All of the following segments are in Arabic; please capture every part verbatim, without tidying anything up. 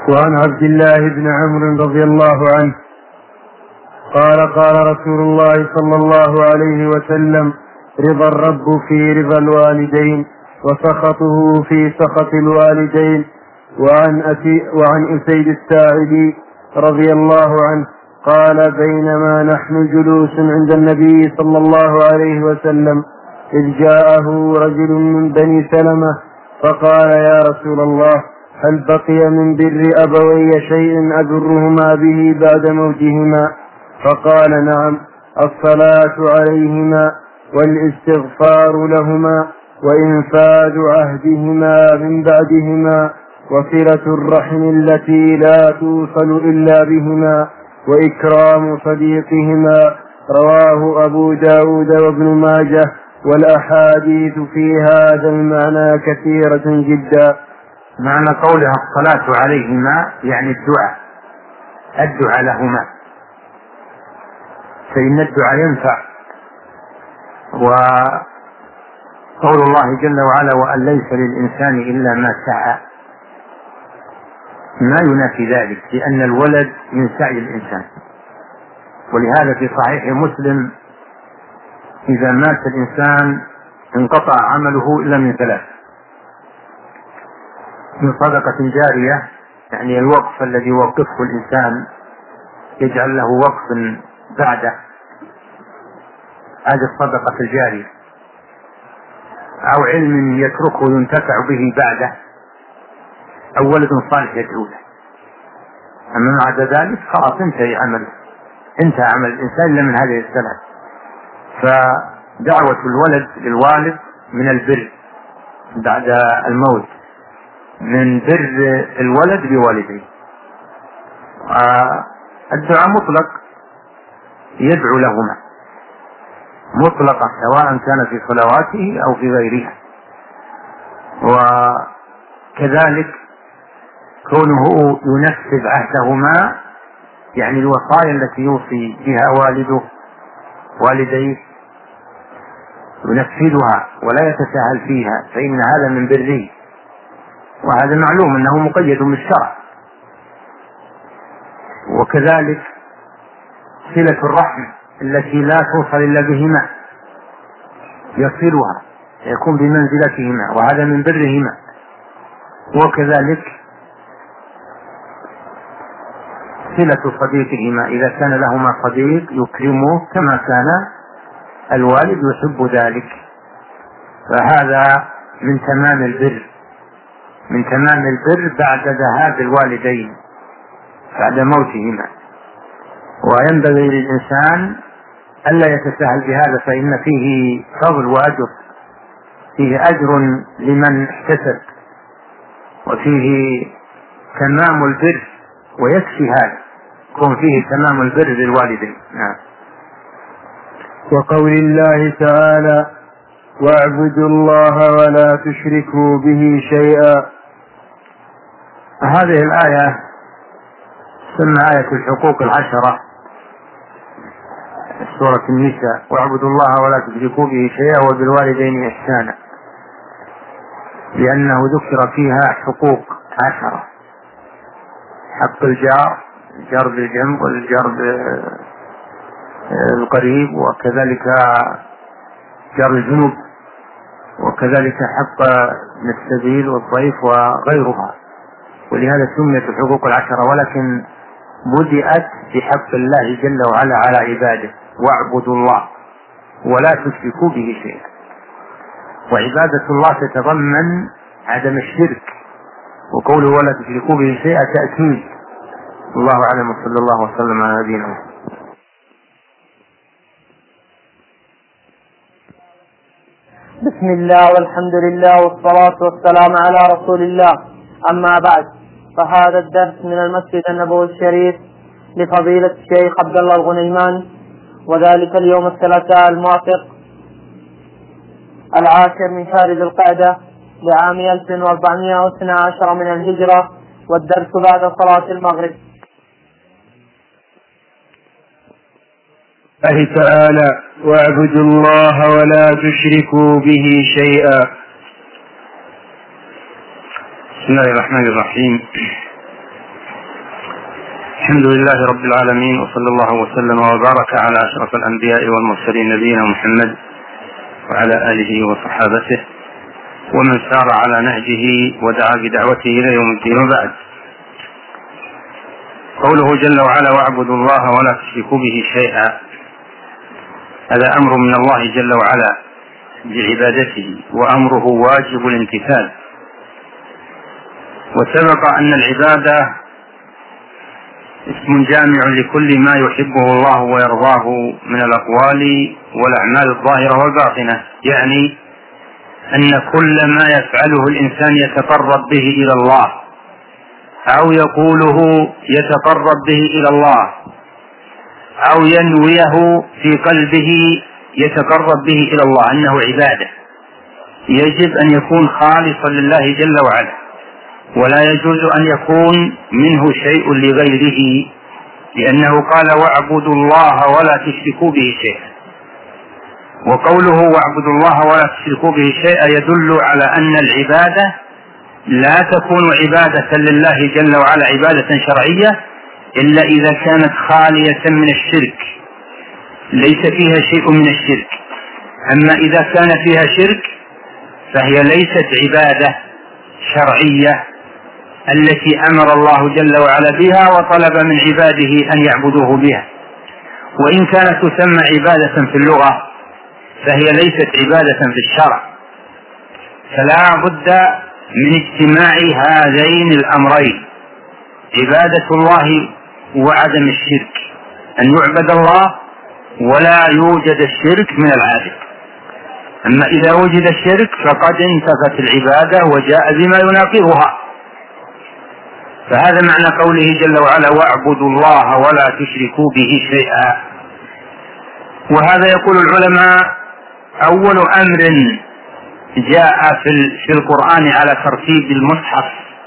وعن عبد الله بن عمرو رضي الله عنه قال قال رسول الله صلى الله عليه وسلم: رضا الرب في رضا الوالدين وسخطه في سخط الوالدين. وعن, وعن أسيد الساعدي رضي الله عنه قال: بينما نحن جلوس عند النبي صلى الله عليه وسلم إذ جاءه رجل من بني سلمة فقال: يا رسول الله، هل بقي من بر أبوي شيء أبرهما به بعد موتهما؟ فقال: نعم، الصلاة عليهما والاستغفار لهما وإنفاذ عهدهما من بعدهما وصلة الرحم التي لا توصل إلا بهما وإكرام صديقهما. رواه أبو داود وابن ماجه، والأحاديث في هذا المعنى كثيرة جدا. معنى قولها الصلاة عليهما يعني الدعاء الدعاء لهما، فإن الدعاء ينفع. وقول الله جل وعلا: وأن ليس للإنسان إلا ما سعى، ما ينافي ذلك، لأن الولد من سعي الإنسان. ولهذا في صحيح مسلم: إذا مات الإنسان انقطع عمله إلا من ثلاث: من صدقة جارية، يعني الوقف الذي يوقفه الإنسان يجعل له وقف بعده، هذه الصدقة الجارية، أو علم يتركه ينتفع به بعده، أو ولد صالح يدعو له. أما بعد ذلك خلاص انتهى عمله، انتهى عمل الإنسان إلا من هذه الثلاث. فدعوة الولد للوالد من البر بعد الموت، من بر الولد بوالديه. الدعاء مطلق، يدعو لهما مطلقة، سواء كان في صلواته أو في غيرها. وكذلك كونه ينفذ عهدهما، يعني الوصايا التي يوصي بها والده والديه ينفذها ولا يتساهل فيها، فإن هذا من بره، وهذا معلوم أنه مقيد بالشرع. وكذلك صلة الرحم التي لا توصل إلا بهما يصلها، يكون بمنزلتهما، وهذا من برهما. وكذلك صلة صديقهما، إذا كان لهما صديق يكرمه كما كان الوالد يحب ذلك، فهذا من تمام البر، من تمام البر بعد ذهاب الوالدين، بعد موتهما. وينبغي للإنسان ألا يتساهل بهذا، فإن فيه فضل وأجر، فيه أجر لمن احتسب، وفيه تمام البر، ويكفي هذا يكون فيه تمام البر للوالدين. نعم. وقول الله تعالى: واعبدوا الله ولا تشركوا به شيئا. هذه الآية تسمى آية الحقوق العشرة، سورة النساء: واعبدوا الله ولا تشركوا به شيئا وبالوالدين إحسانا، لأنه ذكر فيها حقوق عشرة: حق الجار، الجار بالجنب والجار بالقريب، وكذلك جار الجنوب، وكذلك حق ابن السبيل والضيف وغيرها. ولهذا سميت الحقوق العشرة، ولكن بدأت بحق الله جل وعلا على عباده: واعبدوا الله ولا تشركوا به شيئا. وعبادة الله تتضمن عدم الشرك، وقوله ولا تشركوا به شيئا تأكيد. الله أعلم، وصلى الله وسلم على نبينا محمد. بسم الله والحمد لله والصلاة والسلام على رسول الله. أما بعد، فهذا الدرس من المسجد النبوي الشريف لفضيلة الشيخ عبد الله الغنيمان، وذلك اليوم الثلاثاء الموافق العاشر من شهر ذي القعدة لعام ألف وأربعمائة واثني عشر من الهجرة، والدرس بعد صلاة المغرب. الله تعالى: واعبدوا الله ولا تشركوا به شيئا. بسم الله الرحمن الرحيم. الحمد لله رب العالمين، وصلى الله وسلم وبارك على أشرف الأنبياء والمرسلين نبينا محمد وعلى آله وصحابته ومن سار على نهجه ودعا بدعوته إلى يوم الدين. وبعد، قوله جل وعلا: واعبدوا الله ولا تشركوا به شيئا، هذا أمر من الله جل وعلا بعبادته، وأمره واجب الامتثال. وسبق أن العبادة اسم جامع لكل ما يحبه الله ويرضاه من الأقوال والأعمال الظاهرة والباطنة، يعني أن كل ما يفعله الإنسان يتقرب به إلى الله أو يقوله يتقرب به إلى الله أو ينويه في قلبه يتقرب به إلى الله أنه عبادة، يجب أن يكون خالصا لله جل وعلا، ولا يجوز أن يكون منه شيء لغيره، لأنه قال: واعبدوا الله ولا تشركوا به شيئا. وقوله واعبدوا الله ولا تشركوا به شيئا يدل على أن العبادة لا تكون عبادة لله جل وعلا عبادة شرعية إلا إذا كانت خالية من الشرك، ليس فيها شيء من الشرك. أما إذا كان فيها شرك فهي ليست عبادة شرعية التي أمر الله جل وعلا بها وطلب من عباده أن يعبدوه بها. وإن كانت تسمى عبادة في اللغة فهي ليست عبادة في الشرع، فلا بد من اجتماع هذين الأمرين: عبادة الله وعدم الشرك، أن يعبد الله ولا يوجد الشرك من العابد. أما إذا وجد الشرك فقد انتفت العبادة وجاء بما يناقضها. فهذا معنى قوله جل وعلا: واعبدوا الله ولا تشركوا به شيئا. وهذا يقول العلماء أول أمر جاء في القرآن على ترتيب المصحف،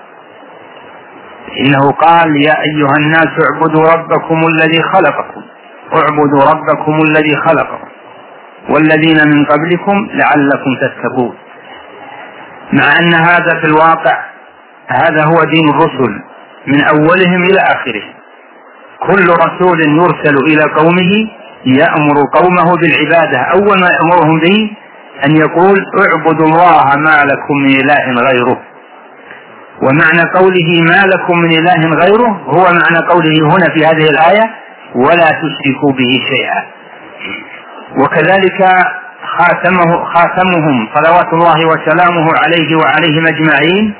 إنه قال: يا أيها الناس اعبدوا ربكم الذي خلقكم اعبدوا ربكم الذي خلقكم والذين من قبلكم لعلكم تتقون. مع أن هذا في الواقع هذا هو دين الرسل من أولهم إلى آخرهم. كل رسول يرسل إلى قومه يأمر قومه بالعبادة، أول ما يأمرهم به أن يقول: اعبدوا الله ما لكم من إله غيره. ومعنى قوله ما لكم من إله غيره هو معنى قوله هنا في هذه الآية: ولا تشركوا به شيئا. وكذلك خاتمه خاتمهم صلوات الله وسلامه عليه وعليهم أجمعين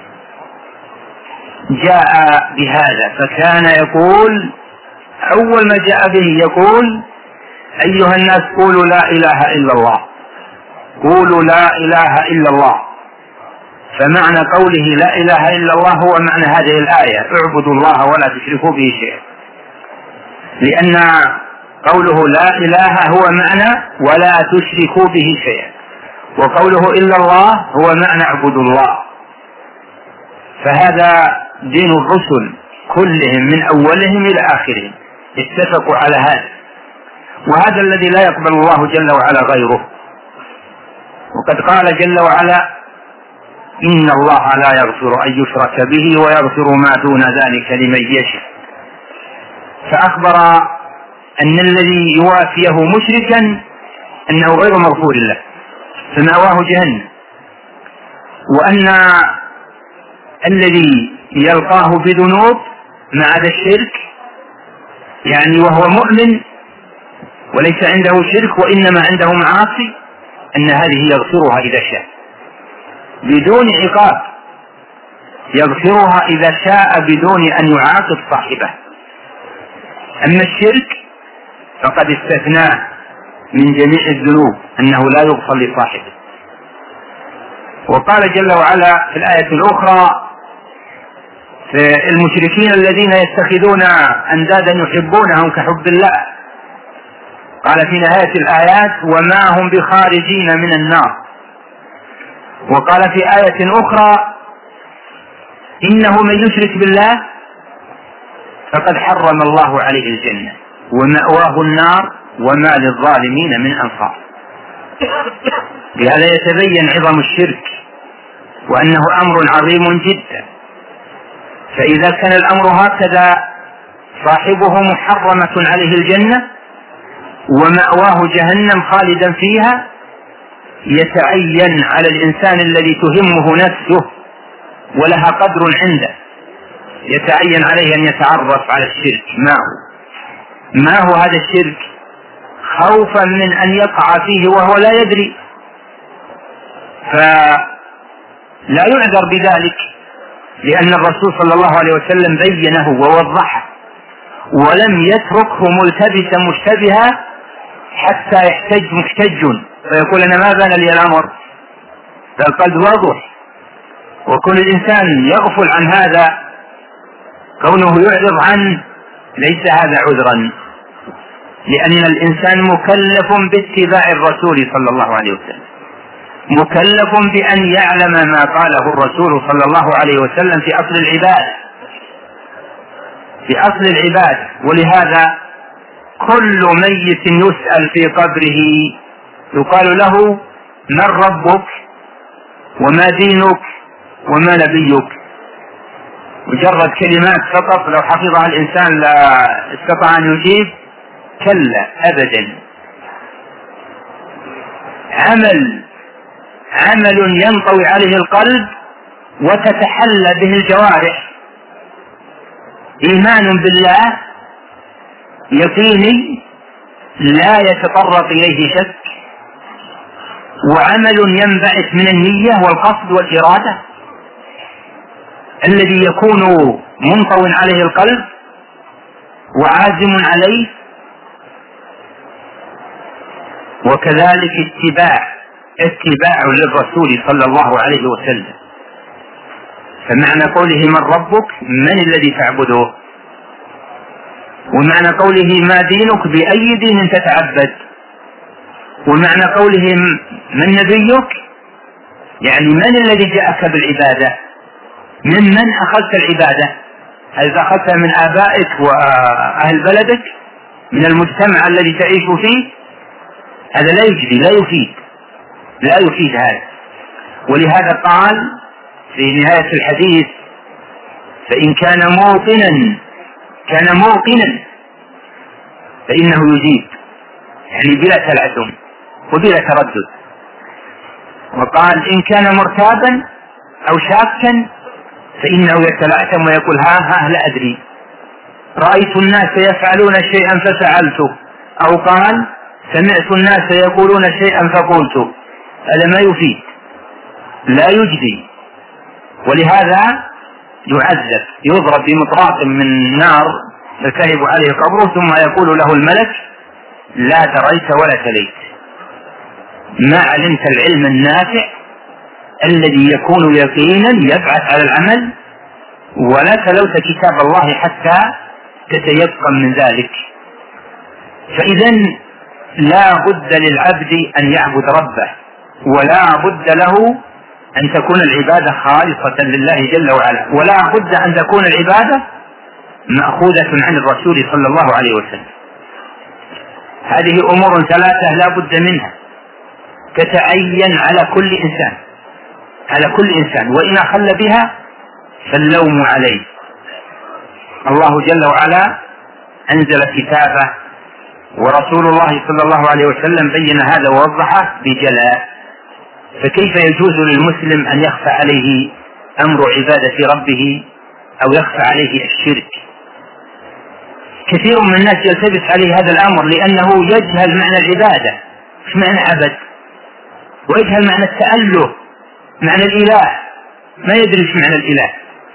جاء بهذا، فكان يقول أول ما جاء به يقول: أيها الناس قولوا لا إله إلا الله قولوا لا إله إلا الله. فمعنى قوله لا إله إلا الله هو معنى هذه الآية: اعبدوا الله ولا تشركوا به شيئا، لأن قوله لا إله هو معنى ولا تشركوا به شيئا، وقوله إلا الله هو معنى اعبدوا الله. فهذا دين الرسل كلهم من أولهم إلى آخرهم اتفقوا على هذا، وهذا الذي لا يقبل الله جل وعلا غيره. وقد قال جل وعلا: إن الله لا يغفر أن يشرك به ويغفر ما دون ذلك لمن يشاء. فأخبر أن الذي يوافيه مشركا أنه غير مغفور له فمأواه جهنم، وأن الذي يلقاه بذنوب مع هذا الشرك يعني وهو مؤمن وليس عنده شرك وإنما عنده معاصي أن هذه يغفرها إذا شاء بدون عقاب، يغفرها إذا شاء بدون أن يعاقب صاحبه. أما الشرك فقد استثناه من جميع الذنوب أنه لا يغفر لصاحبه. وقال جل وعلا في الآية الأخرى: في المشركين الذين يتخذون أندادا يحبونهم كحب الله، قال في نهاية الآيات: وما هم بخارجين من النار. وقال في آية أخرى: إنه من يشرك بالله فقد حرم الله عليه الجنة ومأواه النار وما للظالمين من أنصار. بهذا يتبين عظم الشرك وأنه أمر عظيم جدا. فإذا كان الأمر هكذا صاحبه محرمة عليه الجنة ومأواه جهنم خالدا فيها، يتعين على الإنسان الذي تهمه نفسه ولها قدر عنده، يتعين عليه أن يتعرف على الشرك ما هو ما هو هذا الشرك، خوفا من أن يقع فيه وهو لا يدري، فلا يعذر بذلك، لأن الرسول صلى الله عليه وسلم بينه ووضحه ولم يتركه ملتبسا مشتبها حتى يحتج محتج فيقول أنا ما بان لي الأمر، فالقلب واضح. وكل الإنسان يغفل عن هذا كونه يعرض عنه ليس هذا عذرا، لأن الإنسان مكلف باتباع الرسول صلى الله عليه وسلم، مكلف بأن يعلم ما قاله الرسول صلى الله عليه وسلم في أصل العباد في أصل العباد ولهذا كل ميت يسأل في قبره يقال له من ربك وما دينك وما نبيك، مجرد كلمات فقط لو حفظها الإنسان لا استطاع أن يجيب، كلا أبدا. عمل عمل ينطوي عليه القلب وتتحلى به الجوارح، إيمان بالله يقيني لا يتطرق إليه شك، وعمل ينبعث من النية والقصد والإرادة الذي يكون منطو عليه القلب وعازم عليه، وكذلك اتباع اتباع للرسول صلى الله عليه وسلم. فمعنى قوله من ربك من الذي تعبده، ومعنى قوله ما دينك بأي دين تتعبد، ومعنى قوله من نبيك يعني من الذي جاءك بالعبادة، من من أخذت العبادة، هل أخذتها من آبائك وأهل بلدك من المجتمع الذي تعيش فيه؟ هذا لا يجدي لا يفيد لا يفيد هذا. ولهذا قال في نهاية الحديث فإن كان موقنا كان موقنا فإنه يجيب، يعني بلا تلعثم وبلا تردد. وقال إن كان مرتابا أو شاكا فإنه يتلعثم ويقول ها ها لا أدري، رأيت الناس يفعلون شيئا ففعلته، أو قال سمعت الناس يقولون شيئا فقلت. هذا ما يفيد لا يجدي. ولهذا يعذب يضرب بمطراق من نار يلتهب عليه قبره ثم يقول له الملك لا دريت ولا تليت، ما علمت العلم النافع الذي يكون يقينا يبعث على العمل، ولا تلوت كتاب الله حتى تتيقن من ذلك. فإذا لا بد للعبد أن يعبد ربه، ولا بد له أن تكون العبادة خالصة لله جل وعلا، ولا بد أن تكون العبادة مأخوذة عن الرسول صلى الله عليه وسلم. هذه أمور ثلاثة لا بد منها تتعين على كل إنسان على كل إنسان وإن أخل بها فاللوم عليه. الله جل وعلا أنزل كتابه ورسول الله صلى الله عليه وسلم بين هذا ووضحه بجلاء، فكيف يجوز للمسلم أن يخفى عليه أمر عبادة ربه أو يخفى عليه الشرك؟ كثير من الناس يلتبس عليه هذا الأمر لأنه يجهل معنى العبادة، ايش معنى عبد، ويجهل معنى التأله، معنى الإله، ما يدري ايش معنى الإله.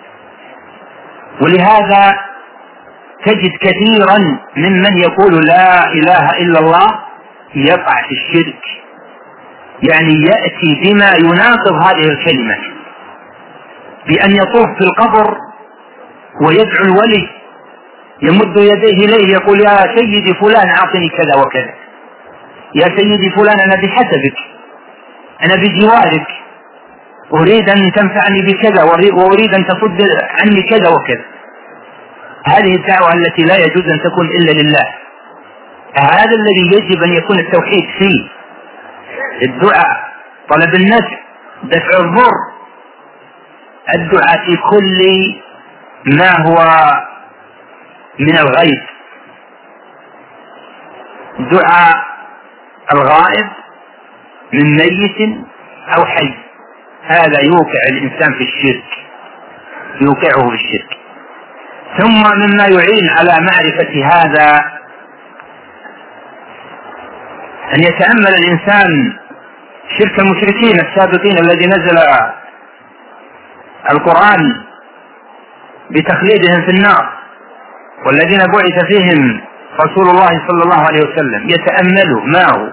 ولهذا تجد كثيرا ممن يقول لا إله إلا الله يقع في الشرك، يعني يأتي بما يناقض هذه الكلمة بأن يطوف في القبر ويدعو الولي، يمد يديه إليه يقول يا سيدي فلان أعطني كذا وكذا، يا سيدي فلان أنا بحسبك، أنا بجوارك، أريد أن تنفعني بكذا وأريد أن تصد عني كذا وكذا. هذه الدعوة التي لا يجوز أن تكون إلا لله، هذا الذي يجب أن يكون التوحيد فيه، الدعاء، طلب النفع، دفع الضر، الدعاء في كل ما هو من الغيب، دعاء الغائب من ميت أو حي، هذا يوقع الإنسان في الشرك، يوقعه في الشرك. ثم مما يعين على معرفة هذا أن يتأمل الإنسان شرك المشركين السابقين الذي نزل القرآن بتخليدهم في النار، والذين بعث فيهم رسول الله صلى الله عليه وسلم، يتأملوا ما هو.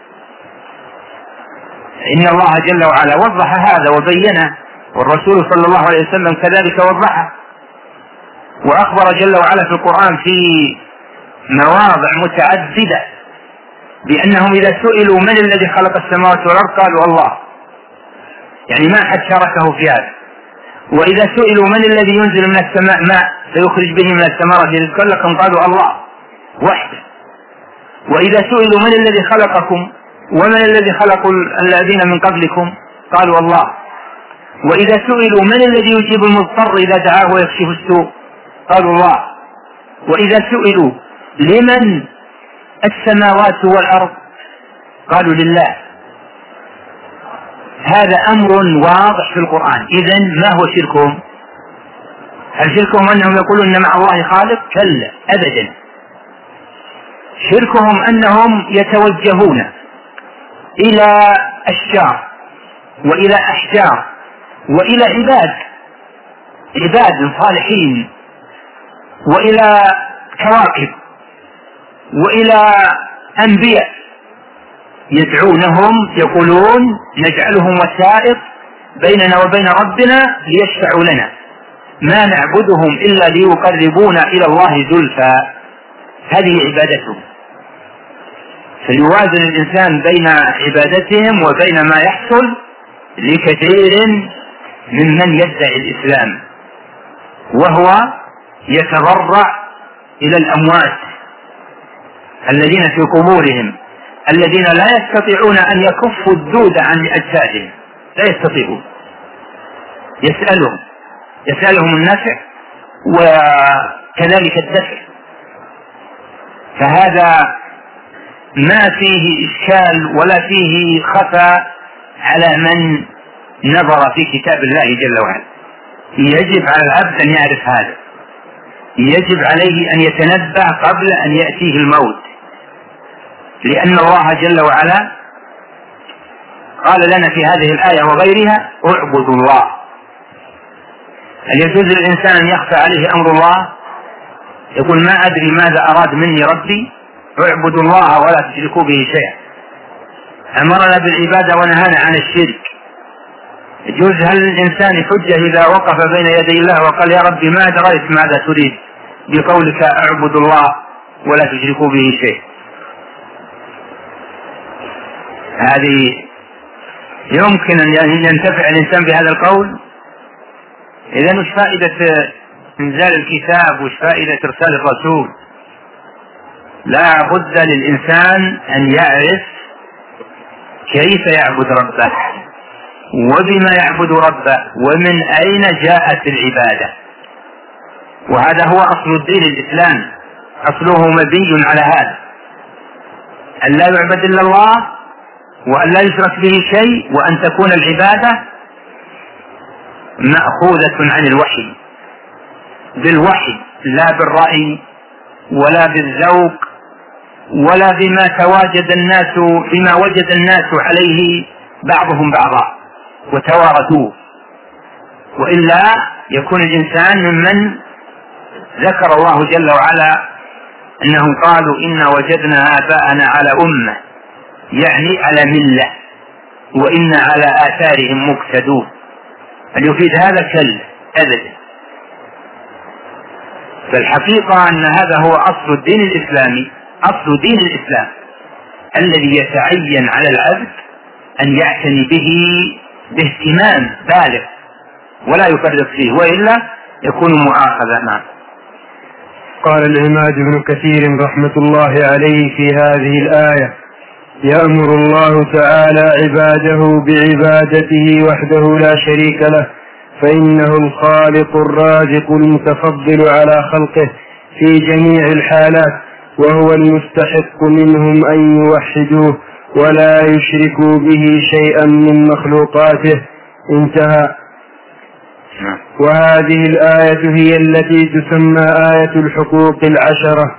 إن الله جل وعلا وضح هذا وبينه، والرسول صلى الله عليه وسلم كذلك وضحه، وأخبر جل وعلا في القرآن في مواضع متعددة بأنهم إذا سئلوا من الذي خلق السماوات والأرض قالوا الله، يعني ما أحد شاركه في هذا. وإذا سئلوا من الذي ينزل من السماء ماء فيخرج به من الثمرات رزقا لكم قالوا الله وحده. وإذا سئلوا من الذي خلقكم ومن الذي خلق الذين من قبلكم قالوا الله. وإذا سئلوا من الذي يجيب المضطر إذا دعاه ويكشف السوء قالوا الله. وإذا سئلوا لمن السماوات والأرض قالوا لله. هذا أمر واضح في القرآن. إذن ما هو شركهم؟ هل شركهم أنهم يقولون إن مع الله خالق؟ كلا أبدا. شركهم أنهم يتوجهون إلى أشجار وإلى أحجار وإلى عباد عباد صالحين وإلى كواكب وإلى أنبياء، يدعونهم يقولون نجعلهم وسائط بيننا وبين ربنا ليشفعوا لنا، ما نعبدهم إلا ليقربونا إلى الله زلفى. هذه عبادتهم. فيوازن الإنسان بين عبادتهم وبين ما يحصل لكثير ممن يدعي الإسلام، وهو يتضرع إلى الأموات الذين في قبورهم، الذين لا يستطيعون أن يكفوا الدود عن أجسادهم، لا يستطيعون. يسألهم يسألهم النفع وكذلك الدفع. فهذا ما فيه إشكال ولا فيه خفى على من نظر في كتاب الله جل وعلا. يجب على العبد أن يعرف هذا، يجب عليه أن يتنبه قبل أن يأتيه الموت، لأن الله جل وعلا قال لنا في هذه الآية وغيرها اعبدوا الله. هل يجوز للإنسان أن يخفى عليه أمر الله، يقول ما أدري ماذا أراد مني ربي؟ اعبدوا الله ولا تشركوا به شيئا. أمرنا بالعبادة ونهانا عن الشرك. يجوز هل الإنسان حجة إذا وقف بين يدي الله وقال يا ربي ما دريت ماذا تريد بقولك اعبدوا الله ولا تشركوا به شيئا؟ هذه يمكن أن ينتفع الإنسان بهذا القول؟ إذن وش فائدة إنزال الكتاب وش فائدة إرسال الرسول؟ لا بد للإنسان أن يعرف كيف يعبد ربه وبما يعبد ربه ومن أين جاءت العبادة. وهذا هو أصل الدين الإسلام، أصله مبني على هذا، أن لا يعبد إلا الله وأن لا يشرك به شيء، وأن تكون العبادة مأخوذة عن الوحي، بالوحي لا بالرأي ولا بالذوق ولا بما تواجد الناس بما وجد الناس عليه بعضهم بعضا وتوارثوه، وإلا يكون الإنسان ممن ذكر الله جل وعلا أنهم قالوا إنا وجدنا آباءنا على أمة، يعني على ملة، وإنا على آثارهم مقتدون. هل يفيد هذا؟ كلا أبدا. فالحقيقة أن هذا هو أصل الدين الإسلامي، أصل دين الإسلام الذي يتعين على العبد أن يعتني به باهتمام بالغ ولا يفرط فيه، وإلا يكون مؤاخذا معه. قال العماد بن كثير رحمة الله عليه في هذه الآية: يأمر الله تعالى عباده بعبادته وحده لا شريك له، فإنه الخالق الرازق المتفضل على خلقه، في جميع الحالات، وهو المستحق منهم أن يوحدوه ولا يشركوا به شيئا من مخلوقاته. انتهى. وهذه الآية هي التي تسمى آية الحقوق العشرة.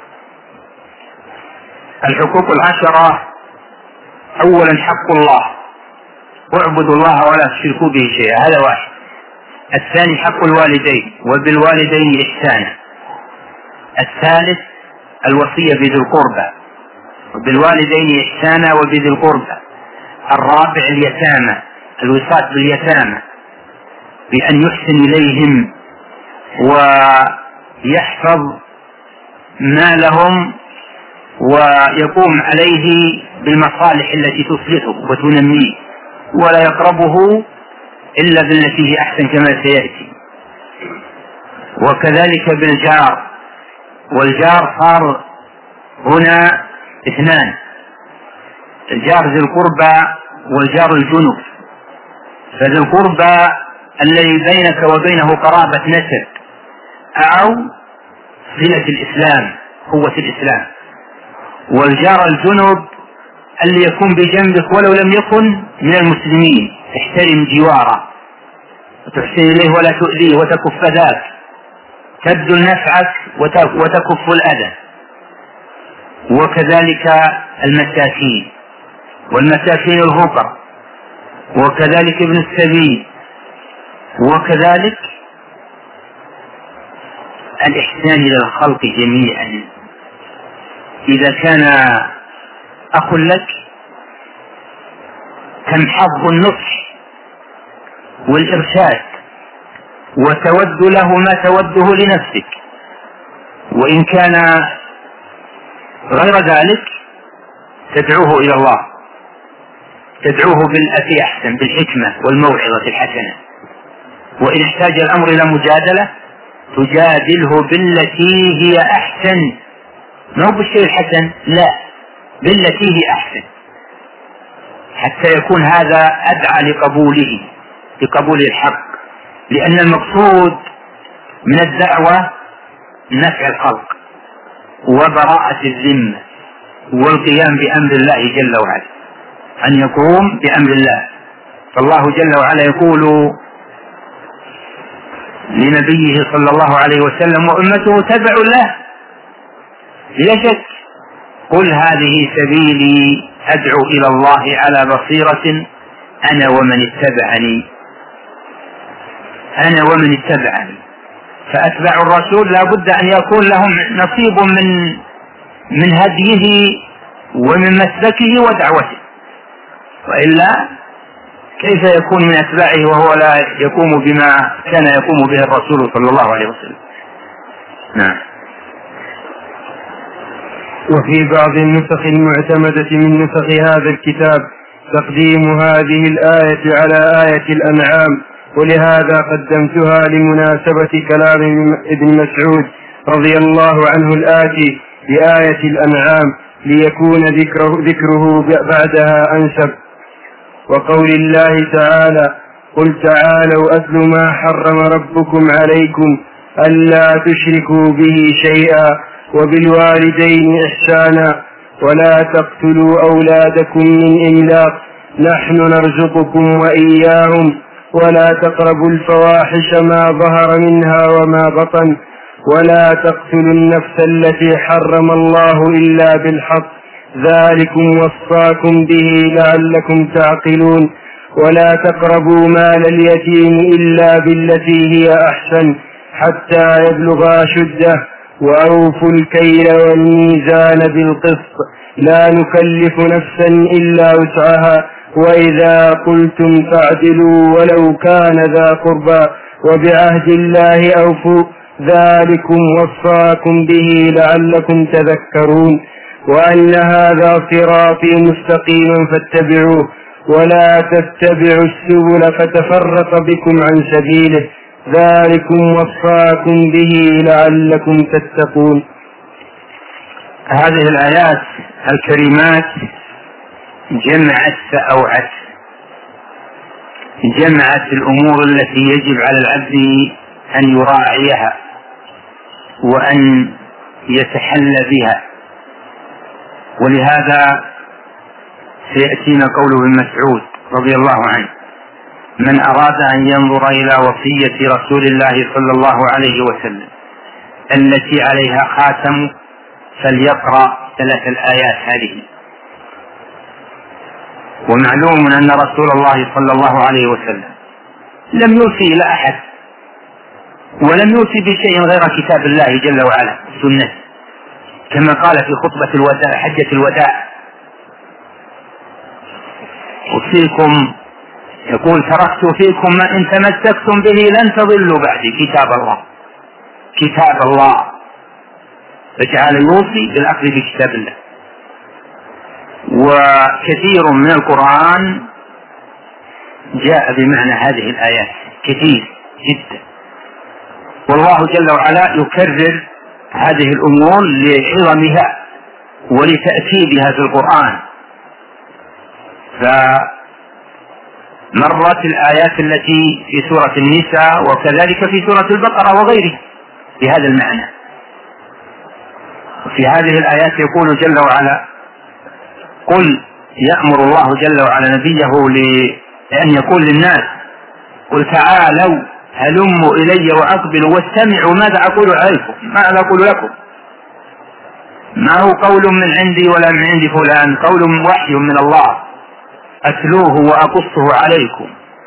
الحقوق العشرة: أولا حق الله، واعبدوا الله ولا تشركوا به شيئا، هذا واحد. الثاني حق الوالدين، وبالوالدين إحسانا. الثالث الوصية بذي القربى، وبالوالدين إحسانا وبذي القربى. الرابع اليتامى، الوصاة باليتامى بأن يحسن إليهم ويحفظ مالهم ويقوم عليه بالمصالح التي تصلحه وتنميه، ولا يقربه إلا بالتي هي أحسن كما سيأتي. وكذلك بالجار، والجار صار هنا اثنان: الجار ذي القربى والجار الجنب. فذي القربى الذي بينك وبينه قرابة نسب أو صلة الإسلام، قوة الإسلام. والجار الجنب اللي يكون بجنبك ولو لم يكن من المسلمين، تحترم جواره وتحسن إليه ولا تؤذيه وتكف ذاك، تبذل نفعك وتكف الأذى. وكذلك المساكين، والمساكين الغفر، وكذلك ابن السبيل، وكذلك الإحسان إلى الخلق جميعا. إذا كان أخ لك تنحظ النصح والإرشاد وتود له ما توده لنفسك، وإن كان غير ذلك تدعوه إلى الله، تدعوه بالتي أحسن، بالحكمة والموعظة الحسنة. وإن احتاج الأمر إلى مجادلة تجادله بالتي هي أحسن، ما هو بالشيء الحسن، لا، بالتي هي أحسن، حتى يكون هذا أدعى لقبوله، لقبول الحق. لأن المقصود من الدعوة نفع الخلق وبراءة الذمة والقيام بأمر الله جل وعلا، أن يقوم بأمر الله. فالله جل وعلا يقول لنبيه صلى الله عليه وسلم: وأمته تبع له بلا شك، قل هذه سبيلي أدعو إلى الله على بصيرة أنا ومن اتبعني، أنا ومن اتبعني. فأتباع الرسول لا بد أن يكون لهم نصيب من من هديه ومن مسلكه ودعوته، وإلا كيف يكون من أتباعه وهو لا يقوم بما كان يقوم به الرسول صلى الله عليه وسلم. نعم. وفي بعض النسخ المعتمدة من نسخ هذا الكتاب تقديم هذه الآية على آية الأنعام، ولهذا قدمتها لمناسبة كلام ابن مسعود رضي الله عنه الآتي بآية الأنعام ليكون ذكره, ذكره بعدها أنسب. وقول الله تعالى: قل تعالوا أتل ما حرم ربكم عليكم ألا تشركوا به شيئا وبالوالدين إحسانا ولا تقتلوا أولادكم من إملاق نحن نرزقكم وإياهم ولا تقربوا الفواحش ما ظهر منها وما بطن ولا تقتلوا النفس التي حرم الله إلا بالحق ذلكم وصاكم به لعلكم تعقلون ولا تقربوا مال اليتيم إلا بالتي هي أحسن حتى يبلغ أشده وأوفوا الكيل والميزان بالقسط لا نكلف نفسا إلا وسعها وإذا قلتم فاعدلوا ولو كان ذا قربى وبعهد الله أوفوا ذلكم وصاكم به لعلكم تذكرون وأن هذا صراطي مستقيما فاتبعوه ولا تتبعوا السبل فتفرق بكم عن سبيله ذلكم وصاكم به لعلكم تتقون. هذه الآيات الكريمات جمعت فأوعت، جمعت الأمور التي يجب على العبد أن يراعيها وأن يتحلى بها. ولهذا سيأتينا قوله ابن مسعود رضي الله عنه: من أراد أن ينظر إلى وصية رسول الله صلى الله عليه وسلم التي عليها خاتم فليقرأ ثلاث الآيات هذه. ومعلوم أن رسول الله صلى الله عليه وسلم لم يوصي إلى أحد ولم يوصي بشيء غير كتاب الله جل وعلا سنة، كما قال في خطبة الوداع حجة الوداع: أوصيكم، يقول: تركت فيكم ما إن تمسكتم به لن تضلوا بعدي، كتاب الله كتاب الله. فجعل يوصي بالأخذ بكتاب الله. وكثير من القرآن جاء بمعنى هذه الآيات، كثير جدا، والله جل وعلا يكرر هذه الأمور لعظمها ولتأكيدها في القرآن. فمرت الآيات التي في سورة النساء وكذلك في سورة البقرة وغيرها بهذا المعنى. وفي هذه الآيات يقول جل وعلا: قل، يأمر الله جل وعلا نبيه لأن يقول للناس: قل تعالوا هلموا إلي وأقبلوا واستمعوا ماذا أقول عليكم، ماذا أقول لكم. ما هو قول من عندي ولا من عند فلان، قول وحي من الله أتلوه وأقصه عليكم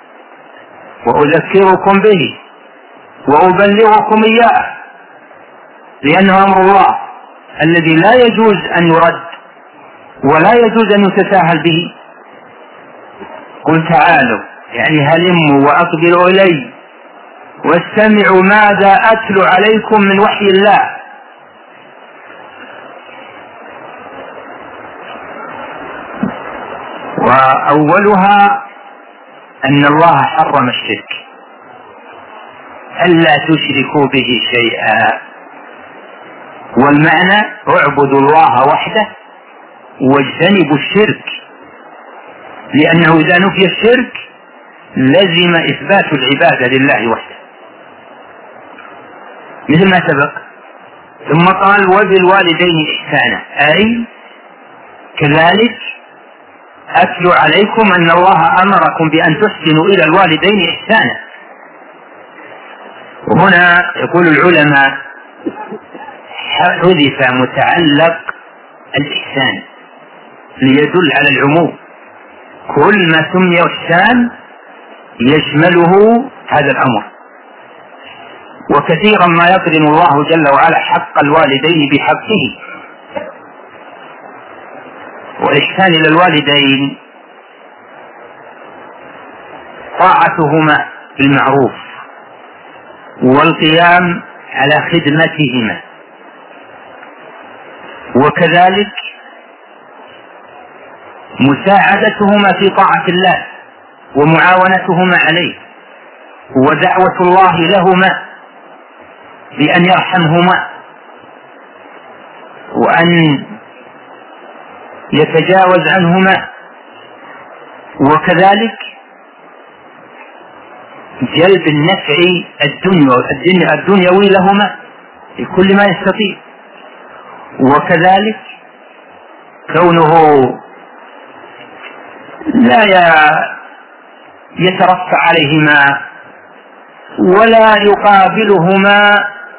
وأذكركم به وأبلغكم إياه، لأنه أمر الله الذي لا يجوز أن يرد ولا يجوز أن يتساهل به. قل تعالوا يعني هلموا وأقبلوا إلي واستمعوا ماذا أتلو عليكم من وحي الله. وأولها أن الله حرم الشرك، ألا تشركوا به شيئا، والمعنى اعبدوا الله وحده واجتنبوا الشرك، لأنه إذا نفي الشرك لزم إثبات العبادة لله وحده مثل ما سبق. ثم قال: وبالوالدين إحسانا، أي كذلك أتلو عليكم أن الله أمركم بأن تحسنوا إلى الوالدين إحسانا. وهنا يقول العلماء: حذف متعلق الإحسان ليدل على العموم، كل ما سمي إحسان يشمله هذا الأمر. وكثيرا ما يقرن الله جل وعلا حق الوالدين بحقه. والإحسان إلى الوالدين طاعتهما بالمعروف والقيام على خدمتهما، وكذلك مساعدتهما في طاعة الله ومعاونتهما عليه، ودعوة الله لهما بأن يرحمهما وأن يتجاوز عنهما، وكذلك جلب النفع الدنيوي لهما بكل ما يستطيع، وكذلك كونه لا يترفع عليهما ولا يقابلهما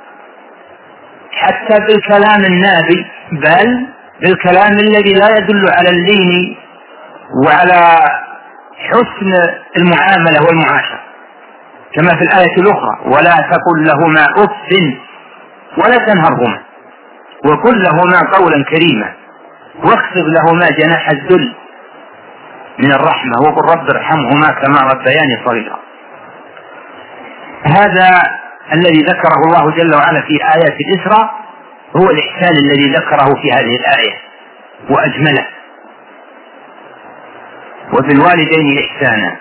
حتى بالكلام النابي، بل بالكلام الذي لا يدل على اللين وعلى حسن المعاملة والمعاشرة، كما في الآية الأخرى: ولا تقل لهما أف ولا تنهرهما وقل لهما قولا كريما واخفض لهما جناح الذل من الرحمة وقل رب ارحمهما كما ربياني صغيرا. هذا الذي ذكره الله جل وعلا في آيات الإسراء هو الإحسان الذي ذكره في هذه الآية وأجمله: وبالوالدين إحسانا.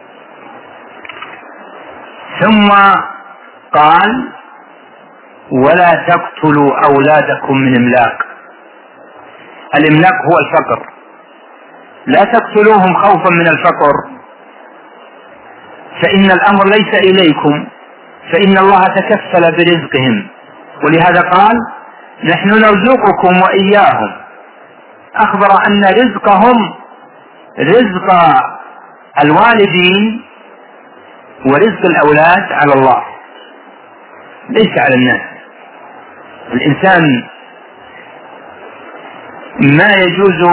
ثم قال: ولا تقتلوا أولادكم من إملاق. الإملاق هو الفقر، لا تقتلوهم خوفا من الفقر، فإن الأمر ليس إليكم، فإن الله تكفل برزقهم. ولهذا قال: نحن نرزقكم وإياهم. أخبر أن رزقهم رزق الوالدين ورزق الأولاد على الله ليس على الناس. الإنسان ما يجوز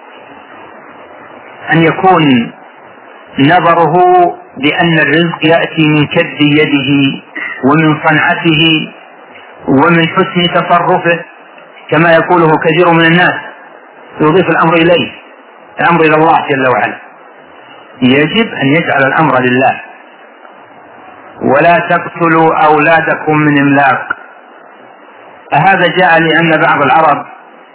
أن يكون نظره بأن الرزق يأتي من كد يده ومن صنعته ومن حسن تصرفه كما يقوله كثير من الناس، يضيف الأمر إليه، الأمر إلى الله جل وعلا. يجب أن يجعل الأمر لله. ولا تقتلوا أولادكم من إملاق. هذا جاء لأن بعض العرب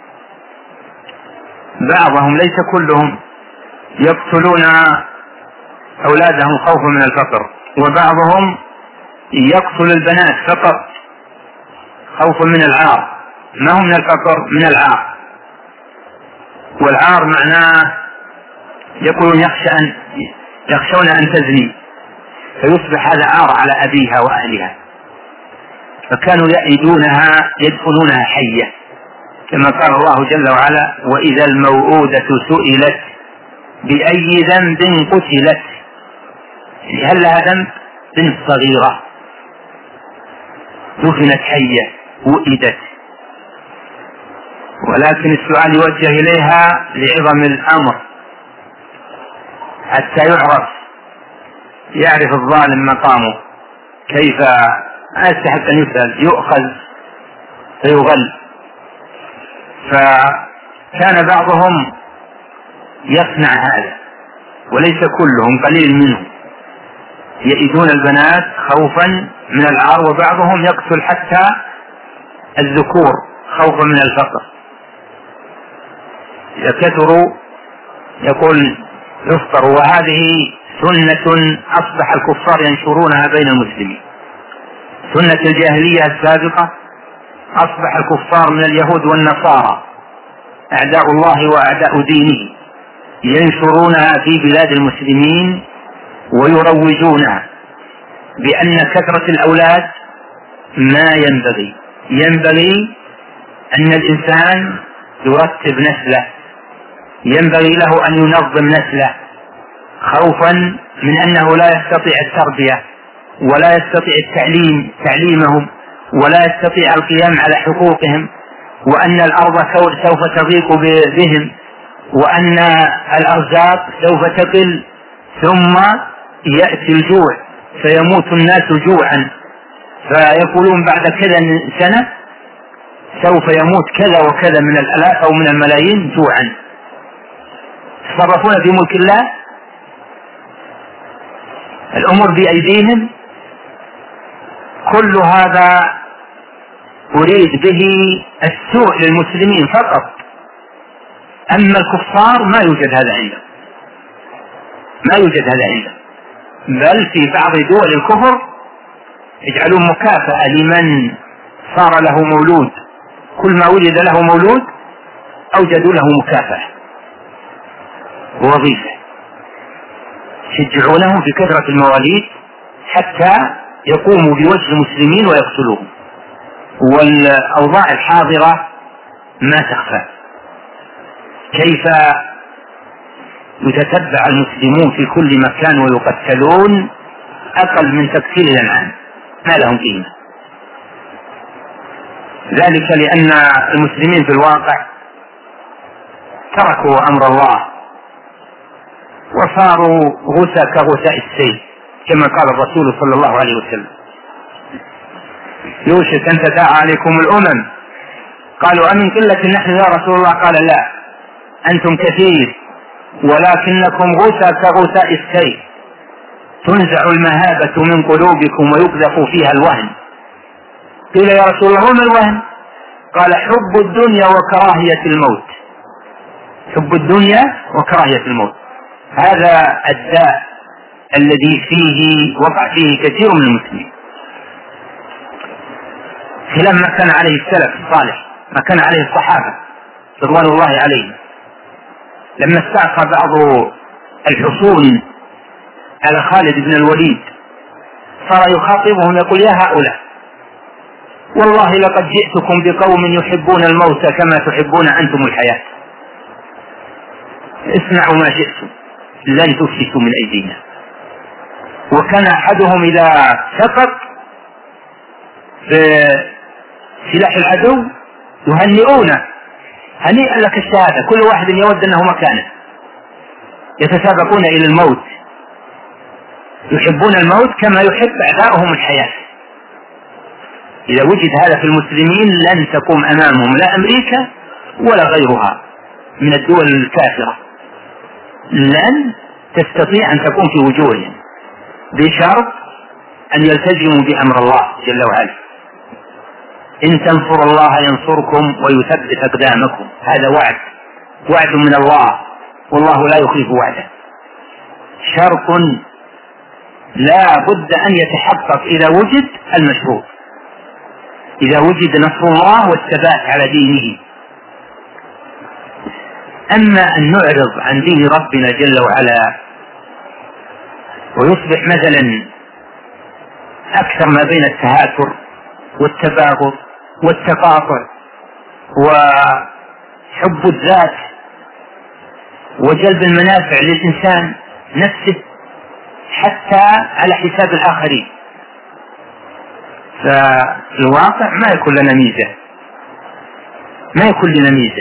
بعضهم ليس كلهم يقتلون أولادهم خوفا من الفقر، وبعضهم يقتل البنات فقط خوفا من العار، ما هو من الفقر، من العار. والعار معناه يقولون يخشى أن يخشون أن تزني فيصبح هذا عار على أبيها وأهلها، فكانوا يأيدونها يدفنونها حية كما قال الله جل وعلا: وإذا الموءودة سئلت بأي ذنب قتلت. هل لها ذنب؟ بنت صغيرة دفنت حية وئدت، ولكن السؤال يوجه إليها لعظم الأمر حتى يعرف يعرف الظالم مقامه، كيف أستحق أن يسأل، يؤخذ فيغل. فكان بعضهم يصنع هذا وليس كلهم، قليل منهم يئدون البنات خوفا من العار، وبعضهم يقتل حتى الذكور خوفا من الفقر. إذا كثروا يقول يفطر. وهذه سنة أصبح الكفار ينشرونها بين المسلمين. سنة الجاهلية السابقة أصبح الكفار من اليهود والنصارى أعداء الله وأعداء دينه ينشرونها في بلاد المسلمين ويروجونها بأن كثرة الأولاد ما ينبغي. ينبغي أن الإنسان يرتب نسله، ينبغي له أن ينظم نسله خوفا من أنه لا يستطيع التربية ولا يستطيع التعليم تعليمهم ولا يستطيع القيام على حقوقهم، وأن الأرض سوف تضيق بهم، وأن الأرزاق سوف تقل، ثم يأتي الجوع فيموت الناس جوعا، فيقولون بعد كذا سنة سوف يموت كذا وكذا من الآلاف أو من الملايين جوعا. يتصرفون في ملك الله، الأمور بأيديهم. كل هذا أريد به السوء للمسلمين فقط، أما الكفار ما يوجد هذا عندهم، ما يوجد هذا عندهم. بل في بعض دول الكفر يجعلون مكافأة لمن صار له مولود، كل ما ولد له مولود أوجدوا له مكافأة ووظيفة، يشجعونهم في كثرة المواليد حتى يقوموا بوجه المسلمين ويقتلوهم. والأوضاع الحاضرة ما تخفى، كيف يتتبع المسلمون في كل مكان ويقتلون أقل من تقتيل الأنعام، ما لهم قيمة. ذلك لأن المسلمين في الواقع تركوا أمر الله وصاروا غثى كغثاء السيل كما قال الرسول صلى الله عليه وسلم: يوشك أن تداعى عليكم الأمم. قالوا: أمن قلة نحن يا رسول الله؟ قال: لا، أنتم كثير ولكنكم غثى كغثاء السيل، تنزع المهابة من قلوبكم ويقذف فيها الوهن. قيل: يا رسول الله وما الوهن؟ قال: حب الدنيا وكراهية الموت. حب الدنيا وكراهية الموت، هذا الداء الذي فيه وقع فيه كثير من المسلمين خلاف ما كان عليه السلف الصالح، ما كان عليه الصحابة رضوان الله عليهم. لما استعصى بعض الحصون على خالد بن الوليد صار يخاطبهم يقول: يا هؤلاء والله لقد جئتكم بقوم يحبون الموت كما تحبون أنتم الحياة، اسمعوا ما شئتم لن تفلتوا من أيدينا. وكان أحدهم إذا سقط بسلاح العدو يهنئونه، هنيئا لك الشهادة، كل واحد يود أنه مكانه، يتسابقون إلى الموت، يحبون الموت كما يحب أعداؤهم الحياة. إذا وجد هذا في المسلمين لن تقوم أمامهم لا أمريكا ولا غيرها من الدول الكافرة، لن تستطيع أن تكون في وجوههم، بشرط أن يلتزموا بأمر الله جل وعلا. إن تنصروا الله ينصركم ويثبت أقدامكم، هذا وعد، وعد من الله، والله لا يخلف وعده. شرط لا بد أن يتحقق إذا وجد المشروط، إذا وجد نصر الله والثبات على دينه. أما أن نعرض عن دين ربنا جل وعلا ويصبح مثلا أكثر ما بين التهاتر والتباغض والتقاطع وحب الذات وجلب المنافع للإنسان نفسه حتى على حساب الآخرين، فالواقع ما يكون لنا ميزة، ما يكون لنا ميزة.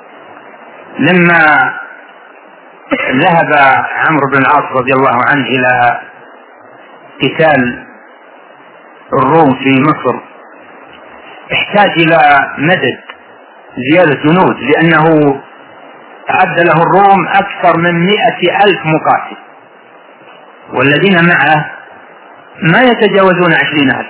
لما ذهب عمرو بن العاص رضي الله عنه إلى قتال الروم في مصر احتاج إلى مدد زيادة جنود، لأنه أعد له الروم أكثر من مئة ألف مقاتل، والذين معه ما يتجاوزون عشرين ألف.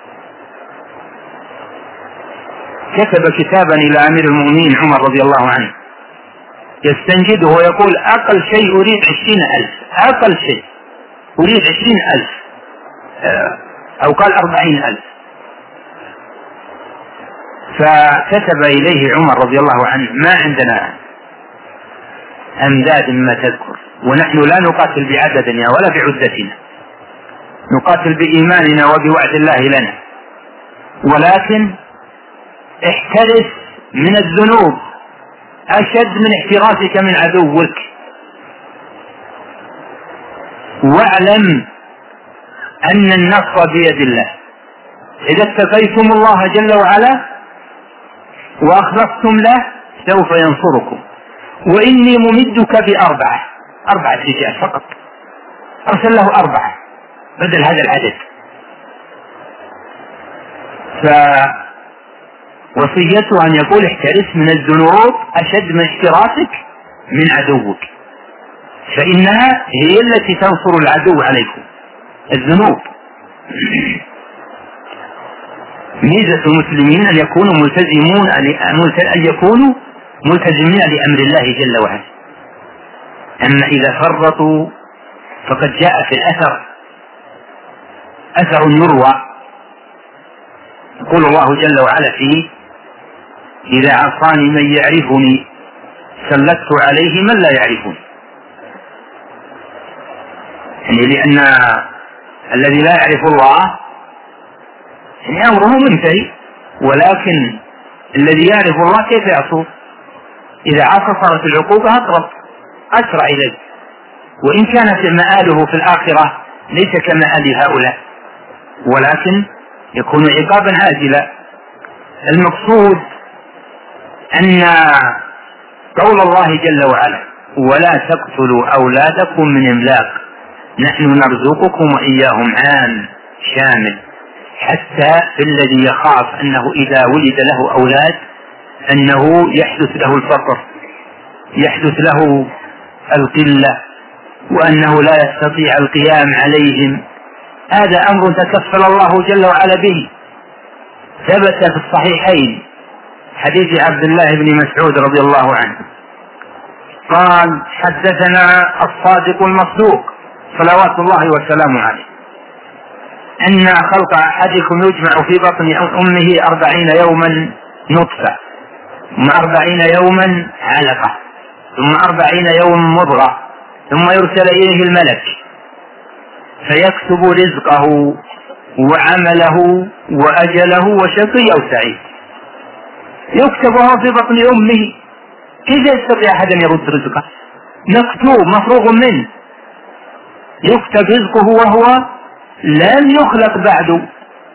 كتب كتابا إلى أمير المؤمنين عمر رضي الله عنه يستنجده ويقول أقل شيء أريد عشرين ألف، أقل شيء أريد عشرين ألف، أو قال أربعين ألف. فكتب إليه عمر رضي الله عنه ما عندنا أمداد ما تذكر، ونحن لا نقاتل بعددنا ولا بعدتنا، نقاتل بإيماننا وبوعد الله لنا، ولكن احترس من الذنوب أشد من احتراسك من عدوك، واعلم أن النصر بيد الله، إذا اتقيتم الله جل وعلا وأخلصتم له سوف ينصركم، وإني ممدك بأربعة، أربعة رجال فقط، أرسل له أربعة بدل هذا العدد. فوصيته أن يقول احترس من الذنوب أشد من احتراسك من عدوك، فإنها هي التي تنصر العدو عليكم، الذنوب. ميزة المسلمين أن يكونوا ملتزمون أن يكونوا ملتزمين لأمر الله جل وعلا. أما إذا فرطوا فقد جاء في الأثر أثر يروى يقول الله جل وعلا فيه إذا عصاني من يعرفني سلطت عليه من لا يعرفني، يعني لأن الذي لا يعرف الله يعني أمره منتهي، ولكن الذي يعرف الله كيف يعصوه؟ إذا عصى صارت العقوبة أقرب أسرع إليه، وإن كانت مآله في الآخرة ليس كمآل هؤلاء، ولكن يكون عقابا عاجلا. المقصود أن قول الله جل وعلا ولا تقتلوا أولادكم من إملاق نحن نرزقكم وإياهم عام شامل، حتى في الذي يخاف أنه إذا ولد له أولاد أنه يحدث له الفقر، يحدث له القلة، وأنه لا يستطيع القيام عليهم. هذا أمر تكفل الله جل وعلا به، ثبت في الصحيحين حديث عبد الله بن مسعود رضي الله عنه قال حدثنا الصادق المصدوق صلوات الله وسلامه عليه أن خلق أحدكم يجمع في بطن أمه أربعين يوما نطفة، ثم أربعين يوما علقة، ثم أربعين يوما مضغة، ثم يرسل إليه الملك فيكتب رزقه وعمله وأجله وشقي أو سعيد، يكتب وهو في بطن أمه، كيف يستطيع أحد أن يرد رزقه؟ مكتوب مفروغ منه، يكتب رزقه وهو لم يخلق بعد،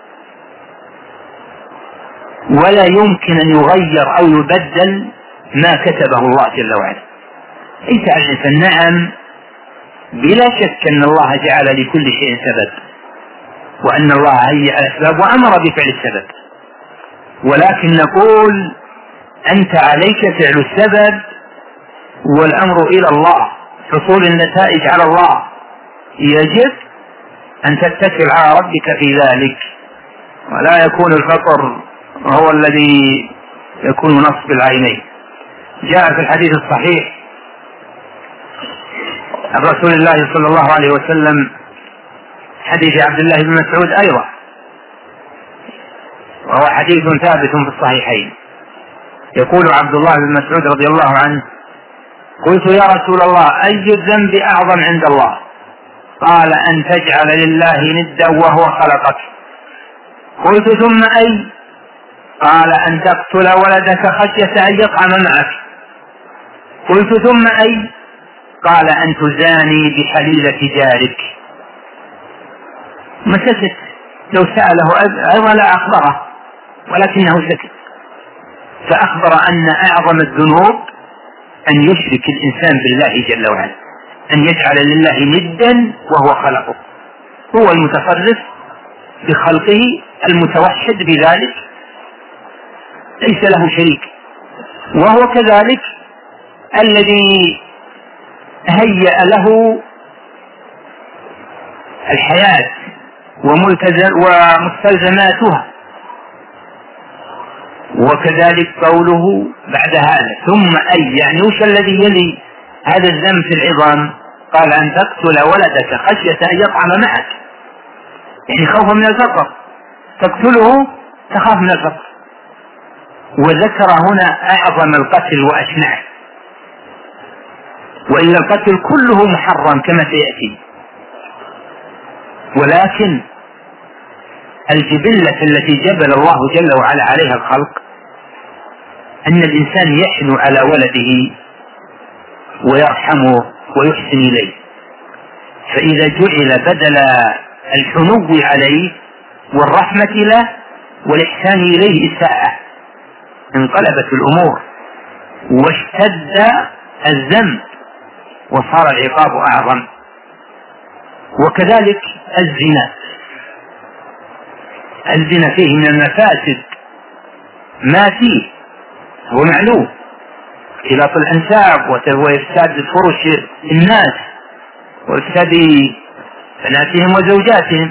ولا يمكن أن يغير أو يبدل ما كتبه الله جل وعلا. ليس على الإنسان، نعم بلا شك أن الله جعل لكل شيء سبب، وأن الله هيئ الأسباب وأمر بفعل السبب، ولكن نقول أنت عليك فعل السبب والأمر إلى الله، حصول النتائج على الله، يجب أن تتكل على ربك في ذلك، ولا يكون الفقر هو الذي يكون نصب العينين. جاء في الحديث الصحيح عن رسول الله صلى الله عليه وسلم حديث عبد الله بن مسعود أيضا، وهو حديث ثابت في الصحيحين. يقول عبد الله بن مسعود رضي الله عنه: قلت يا رسول الله أي الذنب أعظم عند الله؟ قال أن تجعل لله ندا وهو خلقك. قلت ثم أي؟ قال أن تقتل ولدك خشية أن يطعم معك. قلت ثم أي؟ قال أن تزاني بحليلة جارك. ما سكت، لو سأله أيضا لا أخبره، ولكنه سكت، فأخبر أن أعظم الذنوب أن يشرك الإنسان بالله جل وعلا، أن يجعل لله ندا وهو خلقه، هو المتصرف بخلقه المتوحد بذلك، ليس له شريك، وهو كذلك الذي هيأ له الحياة ومستلزماتها. وكذلك قوله بعد هذا ثم أي، يعني وش الذي يلي هذا الذنب في العظام؟ قال أن تقتل ولدك خشية أن يطعم معك، يعني خوفا من الفقر، تقتله تخاف من الفقر. وذكر هنا أعظم القتل وأشنعه، وإلا القتل كله محرم كما سيأتي، ولكن الجبلة التي جبل الله جل وعلا عليها الخلق أن الإنسان يحن على ولده ويرحمه ويحسن إليه، فإذا جعل بدل الحنو عليه والرحمة له والإحسان إليه إساءة انقلبت الأمور واشتد الذنب وصار العقاب أعظم. وكذلك الزنا، الزنا فيه من المفاسد ما فيه هو معلوم، اختلاط الأنساب وإفساد فرش الناس وإفساد بناتهم وزوجاتهم،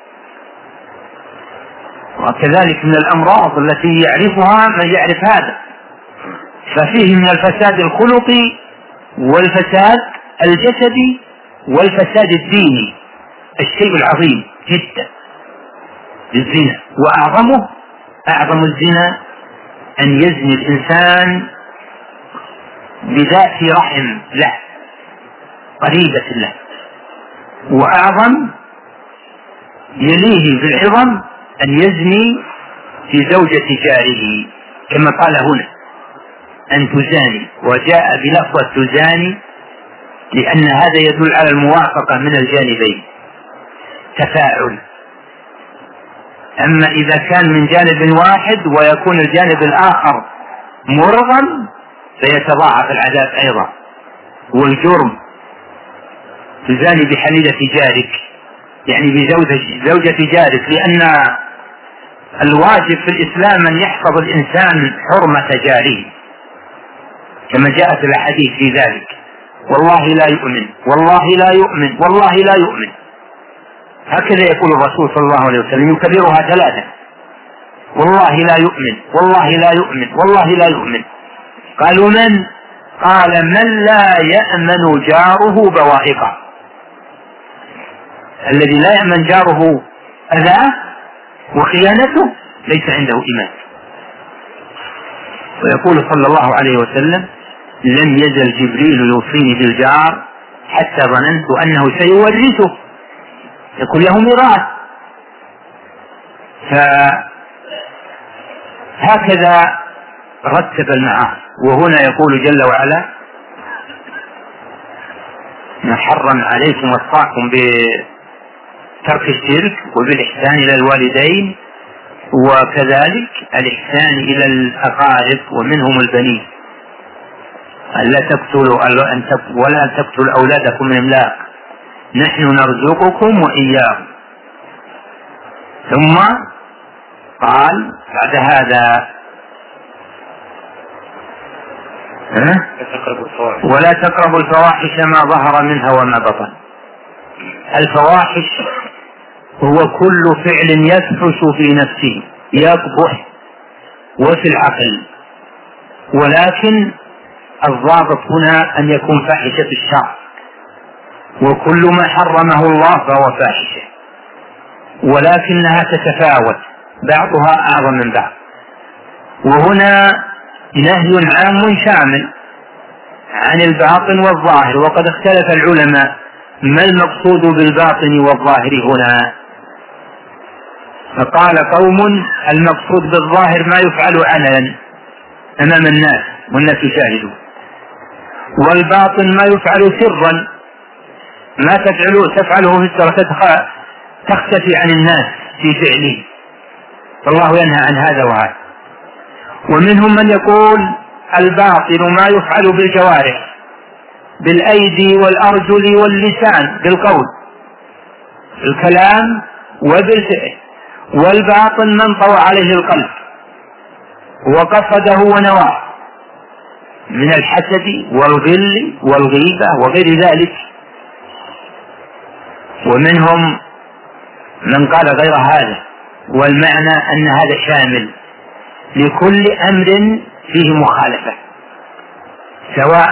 وكذلك من الأمراض التي يعرفها من يعرف هذا، ففيه من الفساد الخلقي والفساد الجسدي والفساد الديني الشيء العظيم جدا للزنا. وأعظمه أعظم الزنا أن يزني الإنسان بذات رحم له قريبة له، وأعظم يليه بالعظم أن يزني في زوجة جاره كما قال هنا أن تزاني، وجاء بلفظة تزاني لأن هذا يدل على الموافقة من الجانبين، تفاعل. أما إذا كان من جانب واحد ويكون الجانب الآخر مرغم فيتضاعف العذاب أيضا والجرم. تزاني بحليلة جارك يعني بزوجة جارك، لأن الواجب في الإسلام أن يحفظ الإنسان حرمة جاره كما جاءت الأحاديث في ذلك. والله لا يؤمن والله لا يؤمن والله لا يؤمن، هكذا يقول الرسول صلى الله عليه وسلم يكررها ثلاثة: والله لا يؤمن والله لا يؤمن والله لا يؤمن. قالوا من؟ قال من لا يأمن جاره بوائقه، الذي لا يأمن جاره أذاه وخيانته ليس عنده إيمان. ويقول صلى الله عليه وسلم: لم يزل جبريل يوصيني بالجار حتى ظننت أنه سيورثه، يكون له ميراث، فهكذا رتب المعاصي. وهنا يقول جل وعلا: محرم عليكم وصاكم بترك الشرك وبالإحسان إلى الوالدين وكذلك الإحسان إلى الأقارب ومنهم البنين، ألا تقتلوا ولا تقتلوا أولادكم من إملاق، نحن نرزقكم وإياهم. ثم قال بعد هذا: ولا تقربوا الفواحش ما ظهر منها وما بطن. الفواحش هو كل فعل يفحش في نفسه يقبح وفي العقل، ولكن الضابط هنا أن يكون فاحشة الشرع، وكل ما حرمه الله فهو فاحشة، ولكنها تتفاوت، بعضها أعظم من بعض. وهنا نهي عام شامل عن الباطن والظاهر، وقد اختلف العلماء ما المقصود بالباطن والظاهر هنا. فقال قوم: المقصود بالظاهر ما يفعل علنا أمام الناس والناس يشاهدون، والباطن ما يفعل سرا، ما تفعله تفعله في السر تختفي عن الناس في فعله، فالله ينهى عن هذا وهذا. ومنهم من يقول: الباطن ما يفعل بالجوارح، بالأيدي والأرجل واللسان، بالقول الكلام وبالفعل، والباطن من طوى عليه القلب وقصده ونواه من الحسد والغل والغيبة وغير ذلك. ومنهم من قال غير هذا، والمعنى أن هذا شامل لكل أمر فيه مخالفة، سواء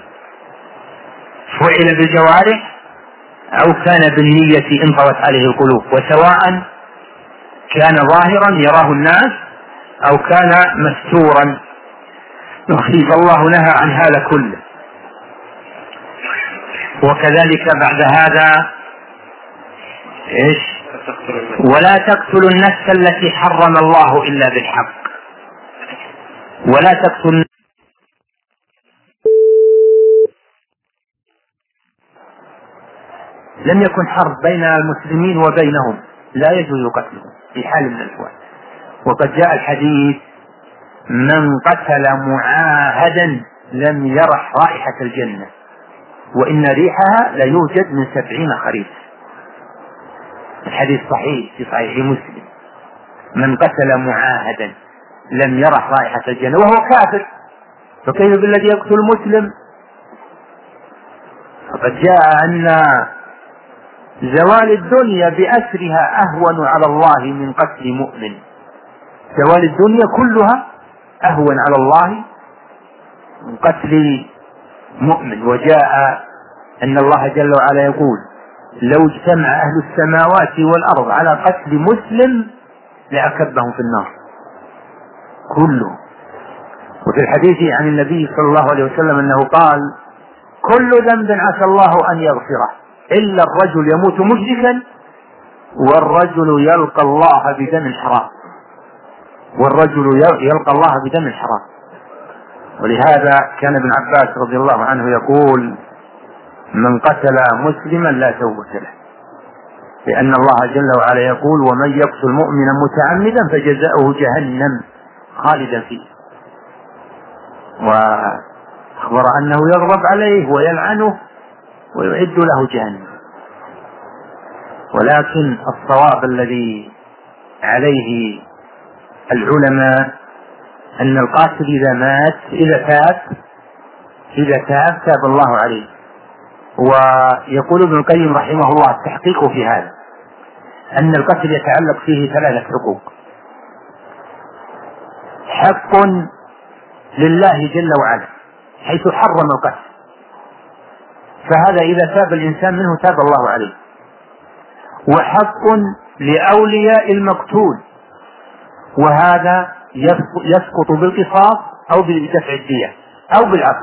فعل بالجوارح أو كان بالنية انطوت عليه القلوب، وسواء كان ظاهرا يراه الناس أو كان مستورا نخيف. الله نهى عن هذا كله. وكذلك بعد هذا إيش؟ ولا تقتلوا النفس التي حرم الله إلا بالحق. ولا تقتلوا لم يكن حرب بين المسلمين وبينهم، لا يجوز قتلهم في حال من الأحوال. وقد جاء الحديث: من قتل معاهدا لم يرح رائحة الجنة وإن ريحها لا يوجد من سبعين خريف. الحديث صحيح في صحيح مسلم: من قتل معاهدا لم يرح رائحة الجنة وهو كافر، فكيف بالذي يقتل مسلم؟ فقد جاء أن زوال الدنيا بأسرها أهون على الله من قتل مؤمن. زوال الدنيا كلها أهون على الله من قتل مؤمن. وجاء أن الله جل وعلا يقول: لو اجتمع أهل السماوات والأرض على قتل مسلم لأكبهم في النار كله. وفي الحديث عن النبي صلى الله عليه وسلم أنه قال: كل ذنب عسى الله أن يغفره إلا الرجل يموت مشركا والرجل يلقى الله بدم حرام والرجل يلقى الله بدم حرام. ولهذا كان ابن عباس رضي الله عنه يقول: من قتل مسلما لا توبة له، لأن الله جل وعلا يقول: ومن يقتل مؤمنا متعمدا فجزاؤه جهنم خالدا فيه، وأخبر أنه يغضب عليه ويلعنه ويعد له جهنم. ولكن الصواب الذي عليه العلماء أن القاتل إذا مات إذا تاب إذا تاب تاب الله عليه. ويقول ابن القيم رحمه الله التحقيق في هذا أن القتل يتعلق فيه ثلاثة حقوق: حق لله جل وعلا حيث حرم القتل، فهذا إذا تاب الإنسان منه تاب الله عليه، وحق لأولياء المقتول، وهذا يسقط بالقصاص أو بدفع الدية أو بالعفو،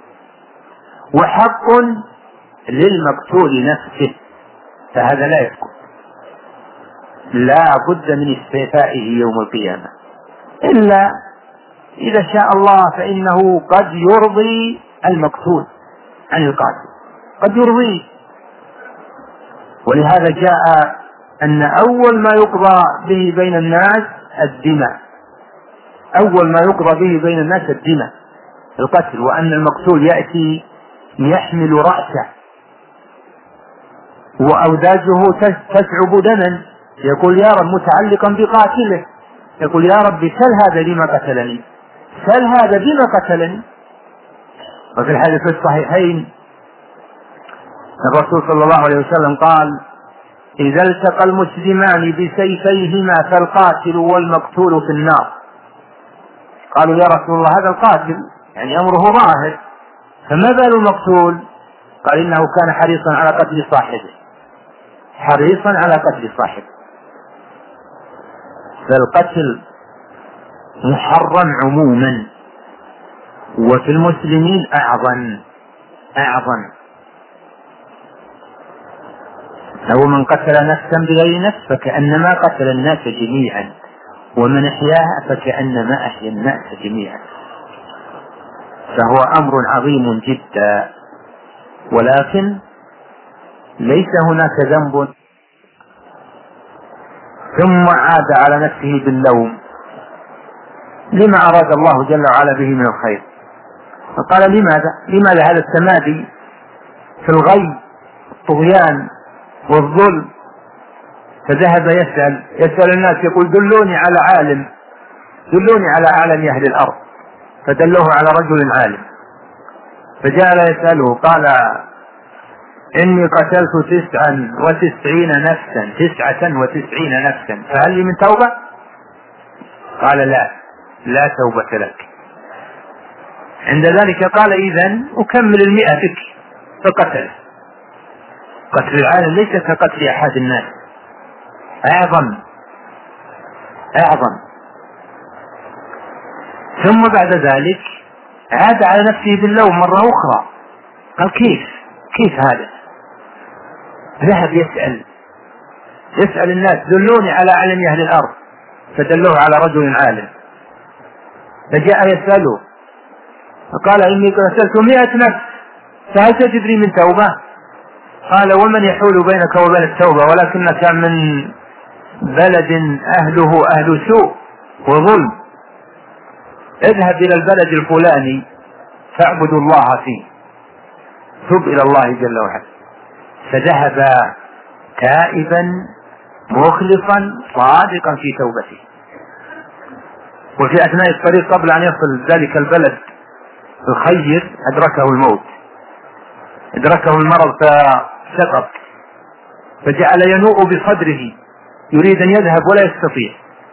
وحق للمقتول نفسه، فهذا لا يسقط لا بد من استيفائه يوم القيامة، إلا إذا شاء الله فإنه قد يرضي المقتول عن القاتل، قد يرضيه. ولهذا جاء أن أول ما يقضى به بين الناس الدماء، أول ما يقضى به بين الناس الدماء القتل، وأن المقتول يأتي يحمل رأسه وأوداجه تسعب دما، يقول يا رب متعلقا بقاتله، يقول يا رب سل هذا لما قتلني، سل هذا بما قتلني. وفي الحديث الصحيحين الرسول صلى الله عليه وسلم قال إذا التقى المسلمان بسيفيهما فالقاتل والمقتول في النار. قالوا يا رسول الله هذا القاتل يعني أمره ظاهر، فما بال المقتول؟ قال إنه كان حريصا على قتل صاحبه، حريصا على قتل صاحبه. فالقتل محرم عموما، وفي المسلمين أعظم أعظم أو من قتل نفسا بغير نفس فكأنما قتل الناس جميعا، ومن أحياها فكأنما أحيا الناس جميعا. فهو أمر عظيم جدا، ولكن ليس هناك ذنب. ثم عاد على نفسه باللوم لما أراد الله جل وعلا به من الخير، فقال لماذا لماذا هذا التمادي في الغي الطغيان والظلم؟ فذهب يسأل يسأل الناس يقول دلوني على عالم، دلوني على أعلم أهل الأرض، فدلوه على رجل عالم، فجعل يسأله قال إني قتلت تسعا وتسعين نفسا تسعة وتسعين نفسا فهل لي من توبة؟ قال لا لا توبة لك. عند ذلك قال إذن أكمل المئة بك، فقتل. قتل العالم ليس كقتل أحد الناس، أعظم أعظم. ثم بعد ذلك عاد على نفسه باللوم مرة أخرى، قال كيف كيف هذا؟ ذهب يسأل يسأل الناس دلوني على أعلم أهل الأرض، فدلوه على رجل عالم، فجاء يسأله فقال إني قتلت مئة نفس فهل تجد لي من توبة؟ قال ومن يحول بينك وبين التوبة ولكنك من بلد أهله أهل سوء وظلم، اذهب إلى البلد الفلاني فاعبدوا الله فيه، تب إلى الله جل وعلا. فذهب تائبا مخلصا صادقا في توبته. وفي أثناء الطريق قبل أن يصل ذلك البلد الخير أدركه الموت، أدركه المرض فسقط، فجعل ينوء بصدره يريد أن يذهب ولا يستطيع،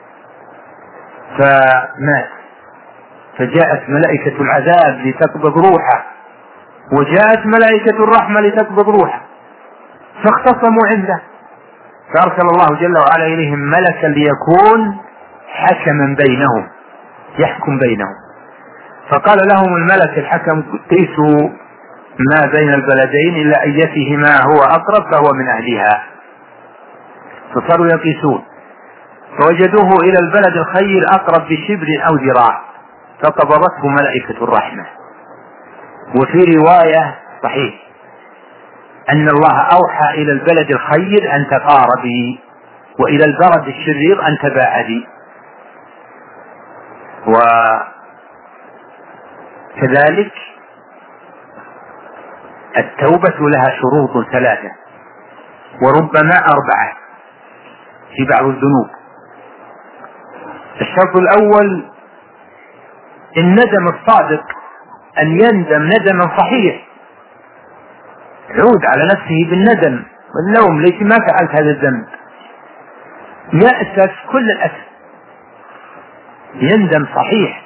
فمات. فجاءت ملائكة العذاب لتقبض روحه، وجاءت ملائكة الرحمة لتقبض روحه، فاختصموا عنده، فأرسل الله جل وعلا إليهم ملكا ليكون حكما بينهم، يحكم بينهم. فقال لهم الملك الحكم قيسوا ما بين البلدين إلا أيتهما هو أقرب فهو من أهلها، فصاروا يقيسون فوجدوه إلى البلد الخير أقرب بشبر أو ذراع، فقبضته ملائكة الرحمة. وفي رواية صحيح أن الله أوحى إلى البلد الخير أن تقاربي، وإلى البلد الشرير أن تباعدي. وكذلك التوبة لها شروط ثلاثة وربما أربعة في بعض الذنوب. الشرط الأول الندم الصادق، أن يندم ندما صحيح، يعود على نفسه بالندم واللوم ليش ما فعلت هذا الذنب، يأسف كل الأسف، يندم صحيح.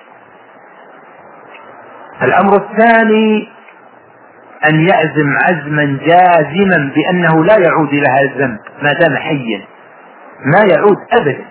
الأمر الثاني أن يعزم عزما جازما بأنه لا يعود إلى هذا الذنب ما دام حيا، ما يعود أبدا.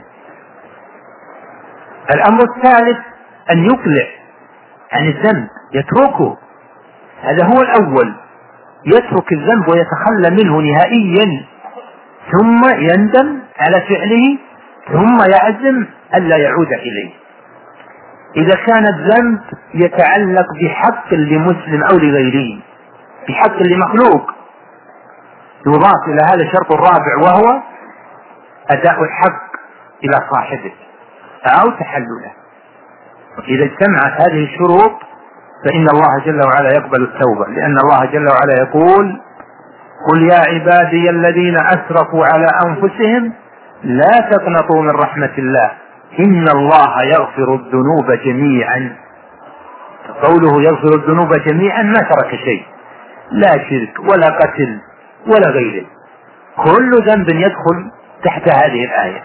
الأمر الثالث أن يقلع عن الذنب، يتركه، هذا هو الأول، يترك الذنب ويتخلى منه نهائيا. ثم يندم على فعله ثم يعزم ألا يعود إليه. إذا كان الذنب يتعلق بحق لمسلم أو لغيره، بحق لمخلوق، يضاف إلى هذا الشرط الرابع وهو أداء الحق إلى صاحبه أو تحلله. إذا اجتمعت هذه الشروط فإن الله جل وعلا يقبل التوبة، لأن الله جل وعلا يقول: قل يا عبادي الذين أسرفوا على أنفسهم لا تقنطوا من رحمة الله إن الله يغفر الذنوب جميعا. قوله يغفر الذنوب جميعا ما ترك شيء، لا شرك ولا قتل ولا غيره، كل ذنب يدخل تحت هذه الآية.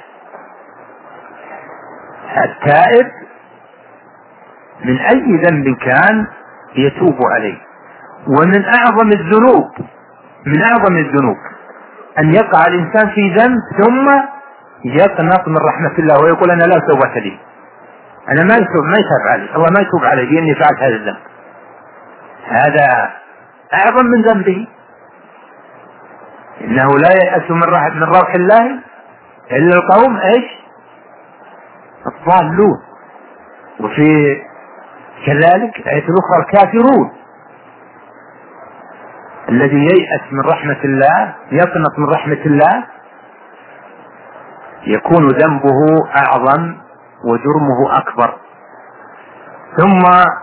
التائب من أي ذنب كان يتوب عليه. ومن أعظم الذنوب من أعظم الذنوب أن يقع الإنسان في ذنب ثم يقنط من رحمة الله ويقول: أنا لا توبة لي، أنا ما يتوب ما يتوب علي، الله ما يتوب علي لأني فعلت هذا الذنب. هذا أعظم من ذنبه. إنه لا يأس من روح من روح الله إلا القوم إيش؟ الضالون. وفي كذلك آية الأخرى الكافرون. الذي ييأس من رحمة الله يقنط من رحمة الله يكون ذنبه أعظم وجرمه أكبر. ثم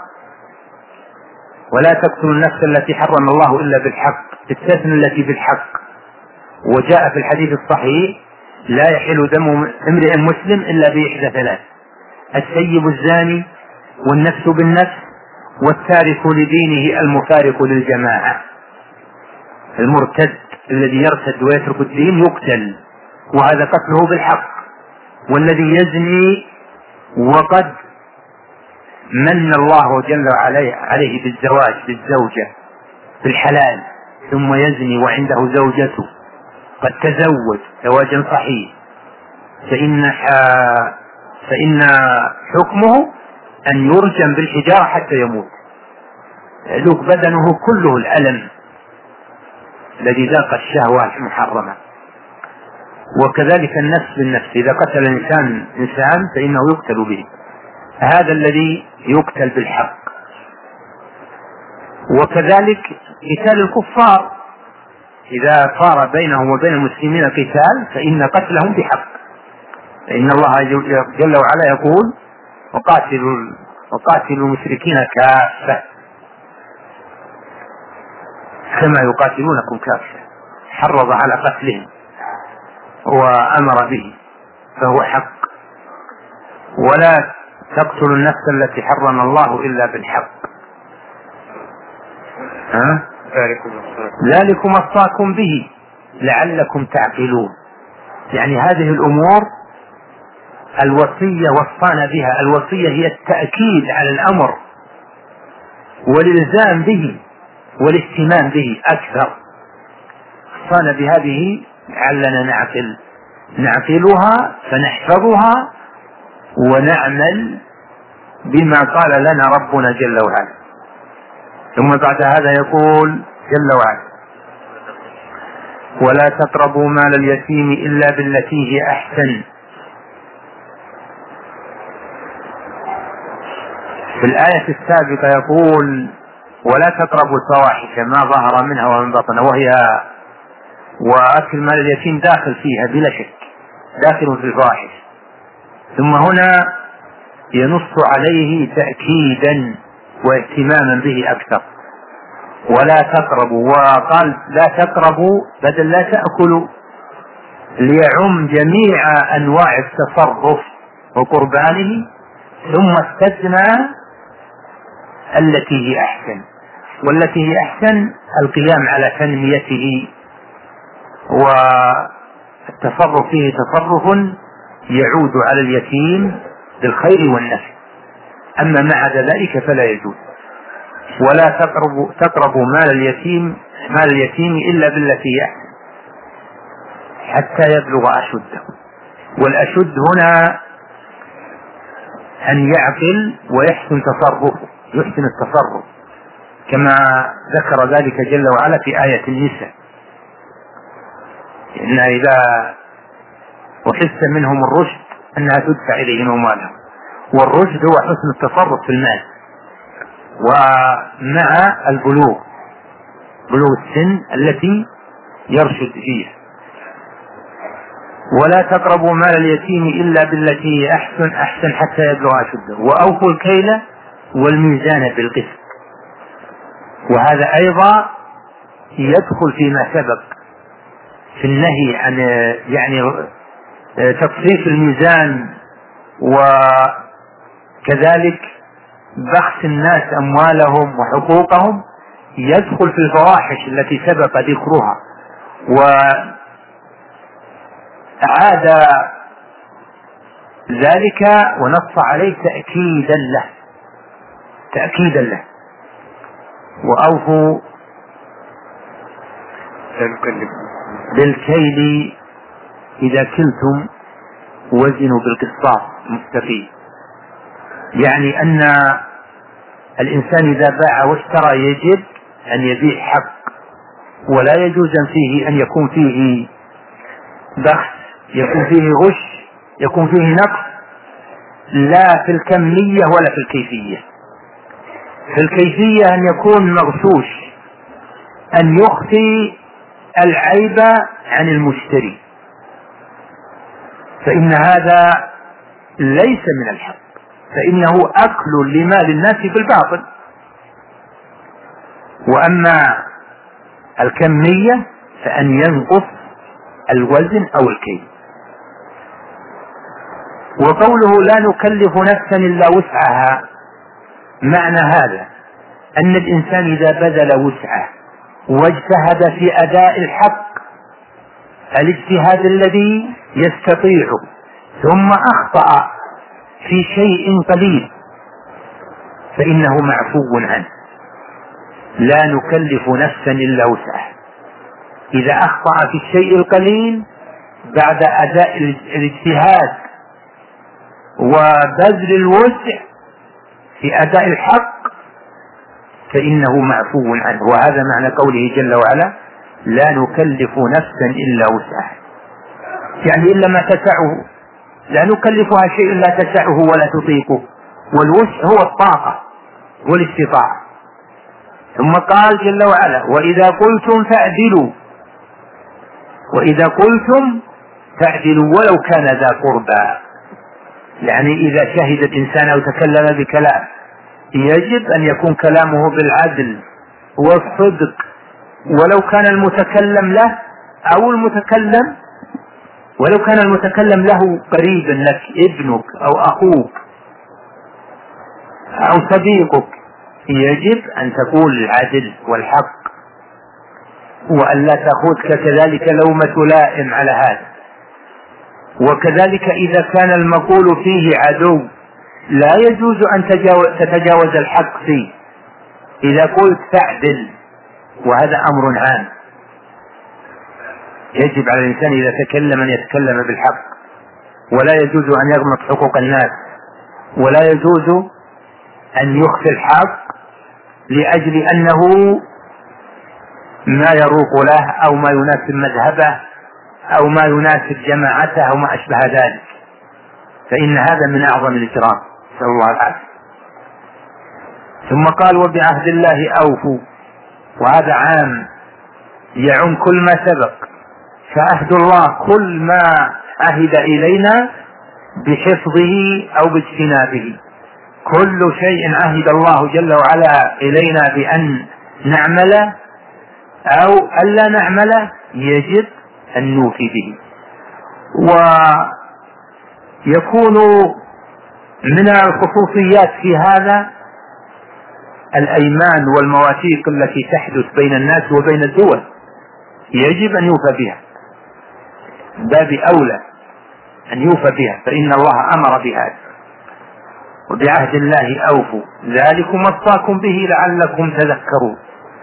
ولا تقتلوا النفس التي حرم الله إلا بالحق، استثنى التي بالحق. وجاء في الحديث الصحيح: لا يحل دم امرئ مسلم إلا بإحدى ثلاث: السيب الزاني، والنفس بالنفس، والتارك لدينه المفارق للجماعة. المرتد الذي يرتد ويترك الدين يقتل، وهذا قتله بالحق. والذي يزني وقد من الله جل وعلا عليه بالزواج بالزوجة بالحلال ثم يزني وعنده زوجته قد تزوج زواجا صحيح، فإن فإن حكمه أن يرجم بالحجارة حتى يموت، يذوق بدنه كله الألم الذي ذاق الشهوة المحرمة. وكذلك النفس بالنفس، إذا قتل الإنسان إنسان فإنه يقتل به، هذا الذي يقتل بالحق. وكذلك قتال الكفار، إذا صار بينهم وبين المسلمين قتال فإن قتلهم بحق، فإن الله جل وعلا يقول: وقاتلوا وقاتلوا المشركين كافة كما يقاتلونكم كافة، حرض على قتلهم وأمر به فهو حق. ولا تقتلوا النفس التي حرم الله إلا بالحق. ها؟ ذلكم وصاكم به لعلكم تعقلون. يعني هذه الأمور الوصية وصانا بها. الوصية هي التأكيد على الأمر والإلزام به والاهتمام به أكثر. وصانا بهذه لعلنا نعقل نعقلها فنحفظها ونعمل بما قال لنا ربنا جل وعلا. ثم بعد هذا يقول جل وعلا: ولا تقربوا مال اليتيم إلا بالتي هي أحسن. في الآية السابقة يقول: ولا تقربوا الفواحش ما ظهر منها ومن بطن، وهي وأكل مال اليتيم داخل فيها بلا شك، داخل في الفواحش. ثم هنا ينص عليه تأكيدا واهتماما به أكثر: ولا تقربوا، وقال لا تقربوا بدل لا تأكلوا، ليعم جميع أنواع التصرف وقربانه، ثم استثنى التي هي أحسن. والتي هي أحسن القيام على تنميته، والتصرف فيه تصرف يعود على اليتيم بالخير والنفع، أما ما عدا ذلك فلا يجوز. ولا تقربوا تقربوا مال اليتيم مال اليتيم إلا بالتي هي أحسن حتى يبلغ أشده. والأشد هنا أن يعقل ويحسن تصرفه، يحسن التصرف كما ذكر ذلك جل وعلا في آية النساء: أنها إذا وحس منهم الرشد أنها تدفع إليهم أموالهم، والرشد هو حسن التصرف في المال، ومع البلوغ، بلوغ السن التي يرشد فيها. ولا تقربوا مال اليتيم إلا بالتي هي أحسن أحسن حتى يبلغ أشده، وأوفوا الكيل والميزان بالقسط. وهذا أيضا يدخل فيما سبق في النهي عن يعني تطفيف الميزان، وكذلك بخس الناس أموالهم وحقوقهم، يدخل في الفواحش التي سبق ذكرها. وعاد ذلك ونص عليه تأكيدا له تأكيدا له وأوفوا بالكيل إذا كلتم وزنوا بالقسطاس مستقيم. يعني أن الإنسان إذا باع واشترى يجب أن يبيع حق، ولا يجوز فيه أن يكون فيه بخس، يكون فيه غش، يكون فيه نقص، لا في الكمية ولا في الكيفية. في الكيفية أن يكون مغشوش، أن يخفي العيب عن المشتري، فإن هذا ليس من الحق، فإنه أكل لمال الناس بالباطل. وأما الكمية فأن ينقص الوزن أو الكيل. وقوله لا نكلف نفسا إلا وسعها، معنى هذا أن الإنسان إذا بذل وسعه واجتهد في أداء الحق الاجتهاد الذي يستطيعه، ثم أخطأ في شيء قليل، فإنه معفو عنه. لا نكلف نفسا إلا وسعها. إذا أخطأ في الشيء القليل بعد أداء الاجتهاد وبذل الوسع في أداء الحق فإنه معفو عنه. وهذا معنى قوله جل وعلا لا نكلف نفسا إلا وسعها، يعني إلا ما تسعه، لا نكلفها شيء لا تسعه ولا تطيقه، والوسع هو الطاقة والاستطاعة. ثم قال جل وعلا وإذا قلتم فاعدلوا، وإذا قلتم فاعدلوا ولو كان ذا قربى. يعني إذا شهد الإنسان أو تكلم بكلام يجب أن يكون كلامه بالعدل والصدق، ولو كان المتكلم له أو المتكلم ولو كان المتكلم له قريبا لك، ابنك أو أخوك أو صديقك، يجب أن تقول العدل والحق، وأن لا تأخذك كذلك لومة لائم على هذا. وكذلك إذا كان المقول فيه عدو لا يجوز أن تتجاوز الحق فيه. إذا قلت فاعدل، وهذا أمر عام، يجب على الإنسان إذا تكلم أن يتكلم بالحق، ولا يجوز أن يغمط حقوق الناس، ولا يجوز أن يخفي الحق لأجل أنه ما يروق له أو ما يناسب مذهبه أو ما يناسب جماعته أو ما أشبه ذلك، فإن هذا من أعظم الإجرام، نسأل الله العافية. ثم قال وبعهد الله أوفوا، وهذا عام يعم كل ما سبق، فعهد الله كل ما عهد إلينا بحفظه أو باجتنابه. كل شيء عهد الله جل وعلا إلينا بأن نعمل أو ألا نعمل يجب أن نوفي به. ويكون من الخصوصيات في هذا الأيمان والمواثيق التي تحدث بين الناس وبين الدول، يجب أن يوفى بها، باب أولى أن يوفى بها، فإن الله أمر بهذا. وبعهد الله أوفوا ذلكم وصاكم به لعلكم تذكرون،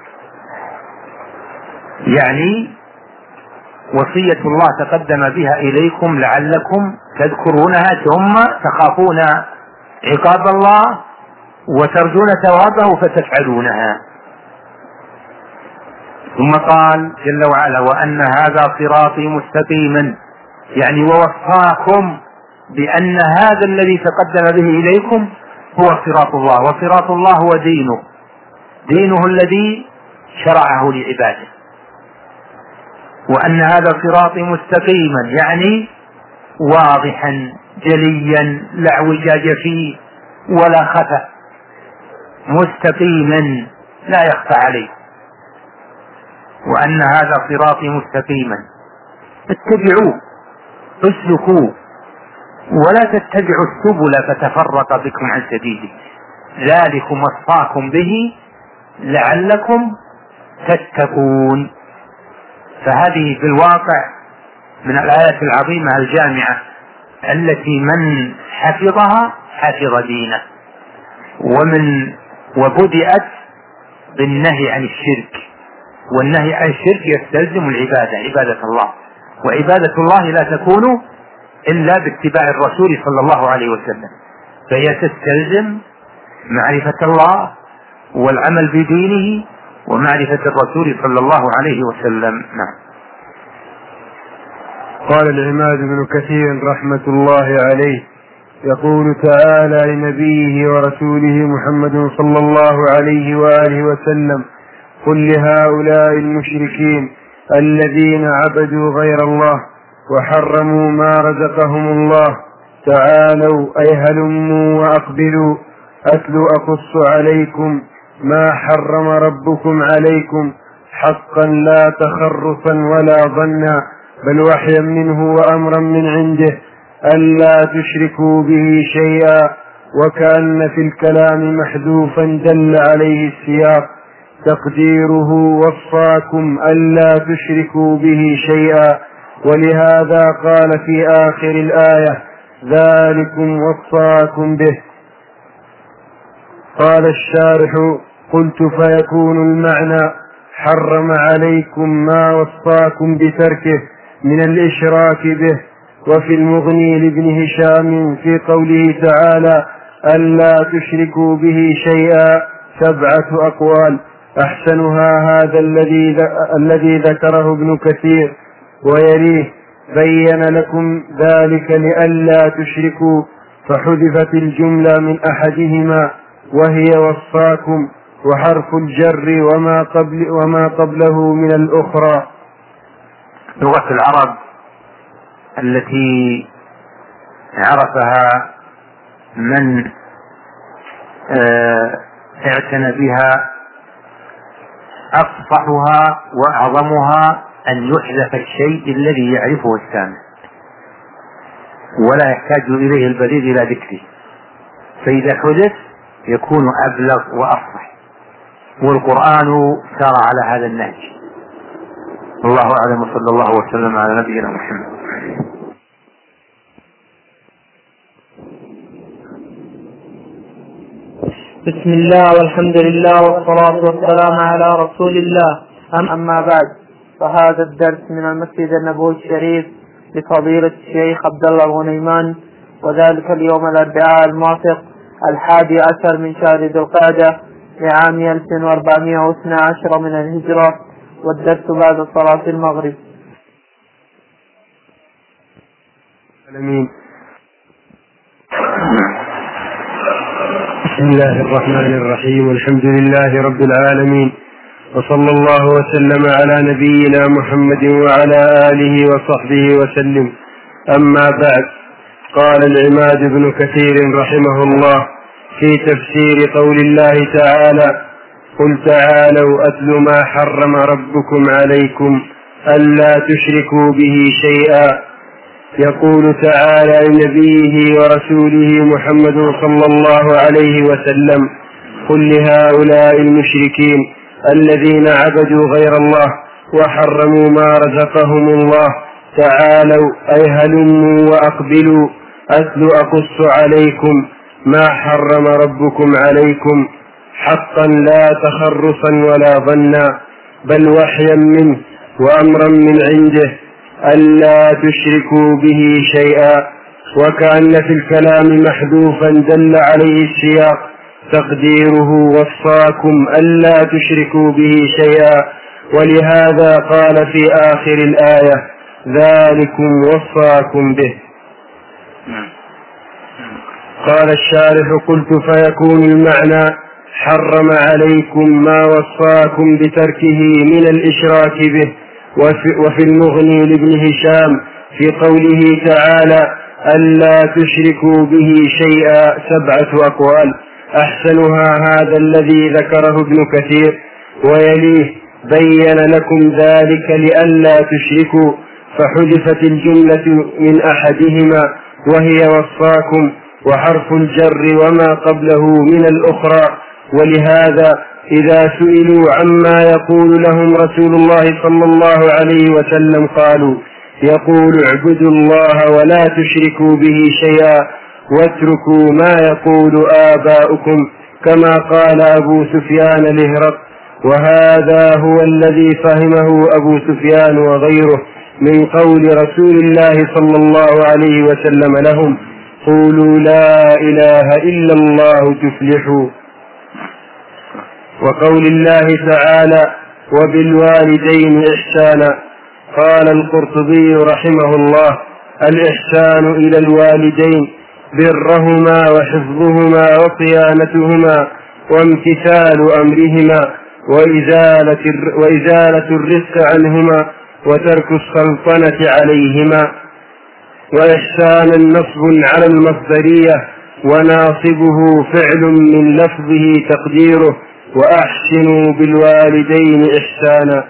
يعني وصية الله تقدم بها إليكم لعلكم تذكرونها، ثم تخافون عقاب الله وترجون ثوابه فتفعلونها. ثم قال جل وعلا وأن هذا صراطي مستقيما، يعني ووصاكم بأن هذا الذي تقدم به إليكم هو صراط الله، وصراط الله هو دينه، دينه الذي شرعه لعباده. وأن هذا صراطي مستقيما يعني واضحا جليا لا اعوجاج فيه ولا خفا، مستقيما لا يخفى عليه. وأن هذا صراطي مستقيما اتبعوه اسلكوه ولا تتبعوا السبل فتفرق بكم عن سبيله، ذلكم وصاكم به لعلكم تتقون. فهذه في الواقع من الآيات العظيمة الجامعة التي من حفظها حفظ دينه، ومن وبدأت بالنهي عن الشرك، والنهي عن الشرك يستلزم العبادة، عبادة الله، وعبادة الله لا تكون إلا باتباع الرسول صلى الله عليه وسلم، فهي تستلزم معرفة الله والعمل بدينه ومعرفة الرسول صلى الله عليه وسلم. نعم. قال العماد بن كثير رحمة الله عليه يقول تعالى لنبيه ورسوله محمد صلى الله عليه وآله وسلم: قل لهؤلاء المشركين الذين عبدوا غير الله وحرموا ما رزقهم الله تعالوا أي هلموا وأقبلوا أتلو أقص عليكم ما حرم ربكم عليكم حقا لا تخرصا ولا ظنا بل وحيا منه وأمرا من عنده ألا تشركوا به شيئا. وكأن في الكلام محذوفا دل عليه السياق تقديره وصاكم ألا تشركوا به شيئا، ولهذا قال في آخر الآية: ذلكم وصاكم به. قال الشارح: قلت فيكون المعنى حرم عليكم ما وصاكم بتركه من الإشراك به. وفي المغني لابن هشام في قوله تعالى ألا تشركوا به شيئا سبعة أقوال، أحسنها هذا الذي الذي ذكره ابن كثير ويليه: بين لكم ذلك لئلا تشركوا، فحذفت الجملة من أحدهما وهي وصاكم، وحرف الجر وما قبل وما قبله من الأخرى. لغة العرب التي عرفها من اعتنى بها أفصحها وأعظمها أن يحذف الشيء الذي يعرفه السامع ولا يحتاج إليه البليغ إلى ذكره، فإذا حدث يكون أبلغ وأفصح، والقرآن سار على هذا النهج. الله أعلم، صلى الله وسلم على نبينا محمد. بسم الله والحمد لله والصلاة والسلام على رسول الله. أما بعد، فهذا الدرس من المسجد النبوي الشريف لفضيلة الشيخ عبد الله الغنيمان، وذلك اليوم الأربعاء الموافق الحادي عشر من شهر ذي القعدة لعام ألف وأربعمائة واثني عشر من الهجرة، والدرس بعد صلاة المغرب. آمين. بسم الله الرحمن الرحيم، والحمد لله رب العالمين، وصلى الله وسلم على نبينا محمد وعلى آله وصحبه وسلم. أما بعد، قال العماد بن كثير رحمه الله في تفسير قول الله تعالى: قل تعالوا أتل ما حرم ربكم عليكم ألا تشركوا به شيئا. يقول تعالى لنبيه ورسوله محمد صلى الله عليه وسلم: قل لهؤلاء المشركين الذين عبدوا غير الله وحرموا ما رزقهم الله تعالوا أي هلموا وأقبلوا أتل أقص عليكم ما حرم ربكم عليكم حقا لا تخرصا ولا ظنا بل وحيا منه وأمرا من عنده ألا تشركوا به شيئا. وكأن في الكلام محذوفا دل عليه السياق تقديره وصاكم ألا تشركوا به شيئا، ولهذا قال في آخر الآية: ذلكم وصاكم به. قال الشارح: قلت فيكون المعنى حرم عليكم ما وصاكم بتركه من الإشراك به. وفي المغني لابن هشام في قوله تعالى: ألا تشركوا به شيئا سبعة أقوال، أحسنها هذا الذي ذكره ابن كثير، ويليه: بين لكم ذلك لئلا تشركوا، فحذفت الجملة من أحدهما وهي وصاكم، وحرف الجر وما قبله من الأخرى. ولهذا إذا سئلوا عما يقول لهم رسول الله صلى الله عليه وسلم قالوا: يقول اعبدوا الله ولا تشركوا به شيئا واتركوا ما يقول آباؤكم، كما قال أبو سفيان لهرقل. وهذا هو الذي فهمه أبو سفيان وغيره من قول رسول الله صلى الله عليه وسلم لهم: قولوا لا إله إلا الله تفلحوا. وقول الله تعالى: وبالوالدين إحسانا. قال القرطبي رحمه الله: الإحسان إلى الوالدين برهما وحفظهما وصيانتهما وامتثال أمرهما وإزالة, وإزالة الرزق عنهما وترك السلطنة عليهما. وإحسانا نصب على المصدرية، وناصبه فعل من لفظه تقديره: وأحسنوا بالوالدين إحسانا.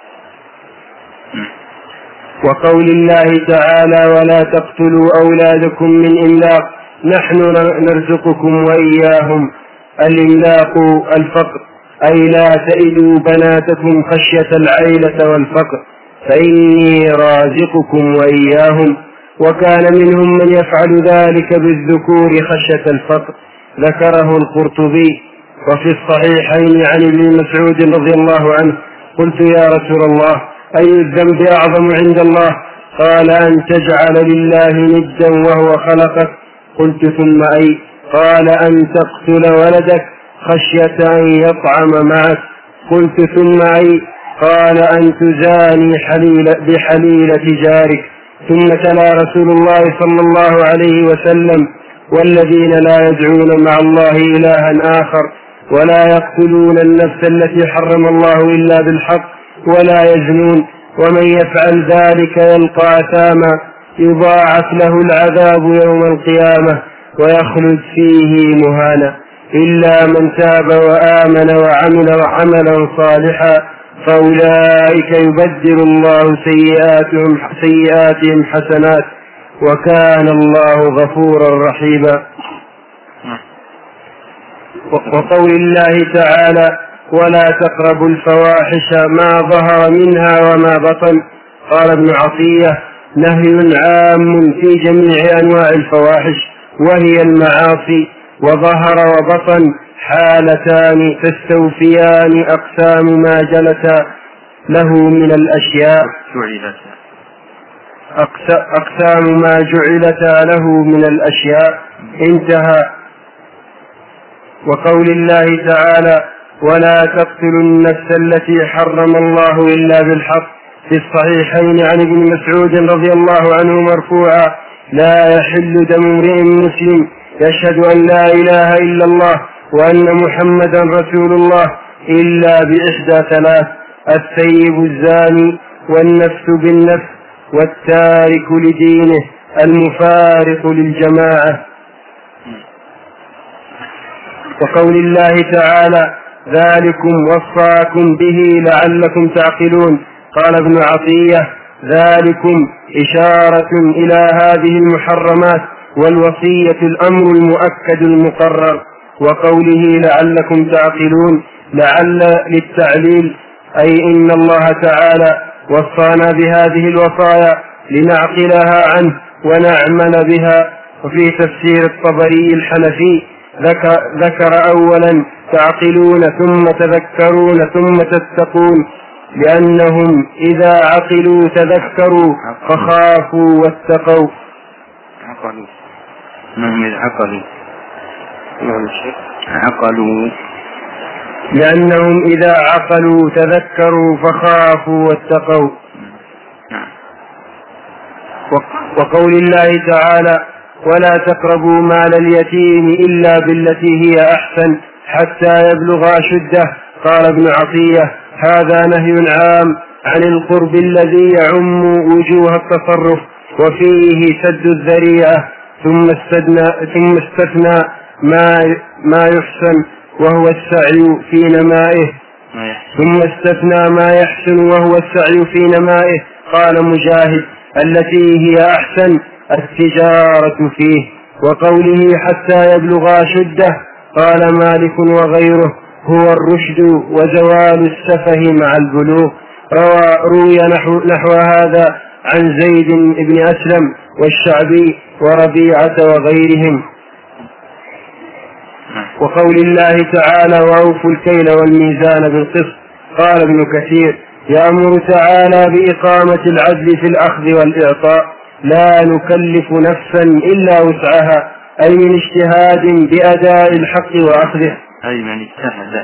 وقول الله تعالى: ولا تقتلوا أولادكم من إملاق، نحن نرزقكم وإياهم. الإملاق الفقر، أي لا تئدوا بناتكم خشية العيلة والفقر، فإني رازقكم وإياهم. وكان منهم من يفعل ذلك بالذكور خشية الفقر، ذكره القرطبي. وفي الصحيحين عن ابن مسعود رضي الله عنه: قلت يا رسول الله: أي الذنب أعظم عند الله؟ قال: أن تجعل لله ندا وهو خلقك. قلت: ثم أي؟ قال: أن تقتل ولدك خشية أن يطعم معك. قلت: ثم أي؟ قال: أن تزاني حليل بحليلة جارك. ثم تلا رسول الله صلى الله عليه وسلم: والذين لا يدعون مع الله إلها آخر، ولا يقتلون النفس التي حرم الله إلا بالحق، ولا يزنون، ومن يفعل ذلك يلقى أثاما، يضاعف له العذاب يوم القيامة ويخلد فيه مهانا، إلا من تاب وآمن وعمل عملا صالحا فأولئك يبدل الله سيئاتهم, سيئاتهم حسنات، وكان الله غفورا رحيما. وقول الله تعالى: ولا تقربوا الفواحش ما ظهر منها وما بطن. قال ابن عطية: نهي عام في جميع أنواع الفواحش، وهي المعاصي، وظهر وبطن حالتان تستوفيان أقسام ما جلت له من الأشياء أقسام ما جعلت له من الأشياء. انتهى. وقول الله تعالى: ولا تقتلوا النفس التي حرم الله إلا بالحق. في الصحيحين عن ابن مسعود رضي الله عنه مرفوعا: لا يحل دم امرئ مسلم يشهد أن لا إله إلا الله وأن محمدا رسول الله إلا بإحدى ثلاث: الثيب الزاني، والنفس بالنفس، والتارك لدينه، المفارق للجماعة. وقول الله تعالى: ذلكم وصاكم به لعلكم تعقلون. قال ابن عطية: ذلكم إشارة إلى هذه المحرمات، والوصية الأمر المؤكد المقرر. وقوله لعلكم تعقلون لعل للتعليل، أي إن الله تعالى وصانا بهذه الوصايا لنعقلها عنه ونعمل بها. وفي تفسير الطبري الحنفي ذكر أولا تعقلون ثم تذكرون ثم تتقون، لأنهم إذا عقلوا تذكروا فخافوا واتقوا. عقلوا من عقلوا عقلوا لأنهم إذا عقلوا تذكروا فخافوا واتقوا. وقول الله تعالى ولا تقربوا مال اليتيم إلا بالتي هي أحسن حتى يبلغ أشده. قال ابن عطية هذا نهي عام عن القرب الذي يعم وجوه التصرف وفيه سد الذريعة، ثم استثنى ثم استثنى ما ما يحسن وهو السعي في نمائه ثم استثنى ما يحسن وهو السعي في نمائه. قال مجاهد التي هي أحسن التجارة فيه. وقوله حتى يبلغ أشده قال مالك وغيره هو الرشد وزوال السفه مع البلوغ. روي نحو, نحو هذا عن زيد بن أسلم والشعبي وربيعة وغيرهم. وقول الله تعالى وأوفوا الكيل والميزان بالقسط. قال ابن كثير يأمر تعالى بإقامة العدل في الأخذ والإعطاء لا نكلف نفسا إلا وسعها، أي من اجتهاد بأداء الحق وأخذه أي من اجتهد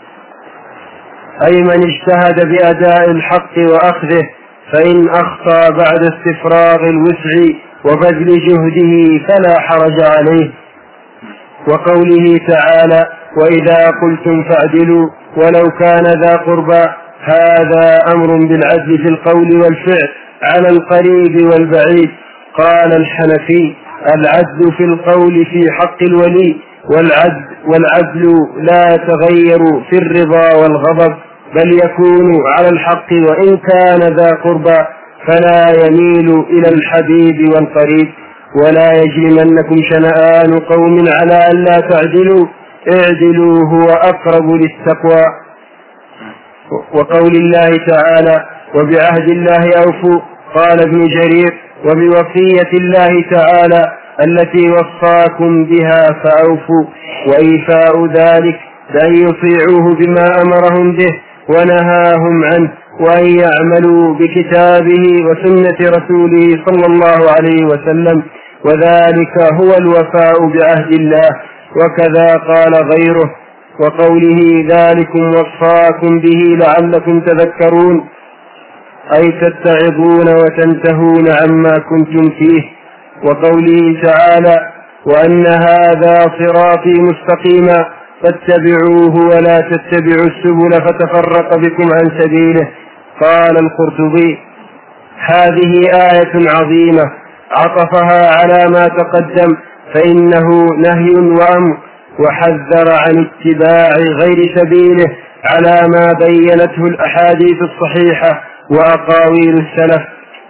أي من اجتهد بأداء الحق وأخذه، فإن أخطأ بعد استفراغ الوسع وبذل جهده فلا حرج عليه. وقوله تعالى وإذا قلتم فاعدلوا ولو كان ذا قربى، هذا أمر بالعدل في القول والفعل على القريب والبعيد. قال الحنفي العدل في القول في حق الولي، والعدل, والعدل لا يتغير في الرضا والغضب، بل يكون على الحق وإن كان ذا قربى، فلا يميل إلى الحبيب والقريب. ولا يجرمنكم شنآن قوم على ألا تعدلوا اعدلوا هو أقرب للتقوى. وقول الله تعالى وبعهد الله أوفوا. قال ابن جرير وبوصية الله تعالى التي وصاكم بها فأوفوا، وإيفاء ذلك بأن يطيعوه بما أمرهم به ونهاهم عنه، وأن يعملوا بكتابه وسنة رسوله صلى الله عليه وسلم، وذلك هو الوفاء بعهد الله. وكذا قال غيره وقوله ذلكم وصاكم به لعلكم تذكرون، أي تتعظون وتنتهون عما كنتم فيه. وقوله تعالى وأن هذا صراطي مستقيما فاتبعوه ولا تتبعوا السبل فتفرق بكم عن سبيله. قال القرطبي هذه آية عظيمة عطفها على ما تقدم، فإنه نهي وأمر، وحذر عن اتباع غير سبيله على ما بينته الأحاديث الصحيحة وأقاويل السلف.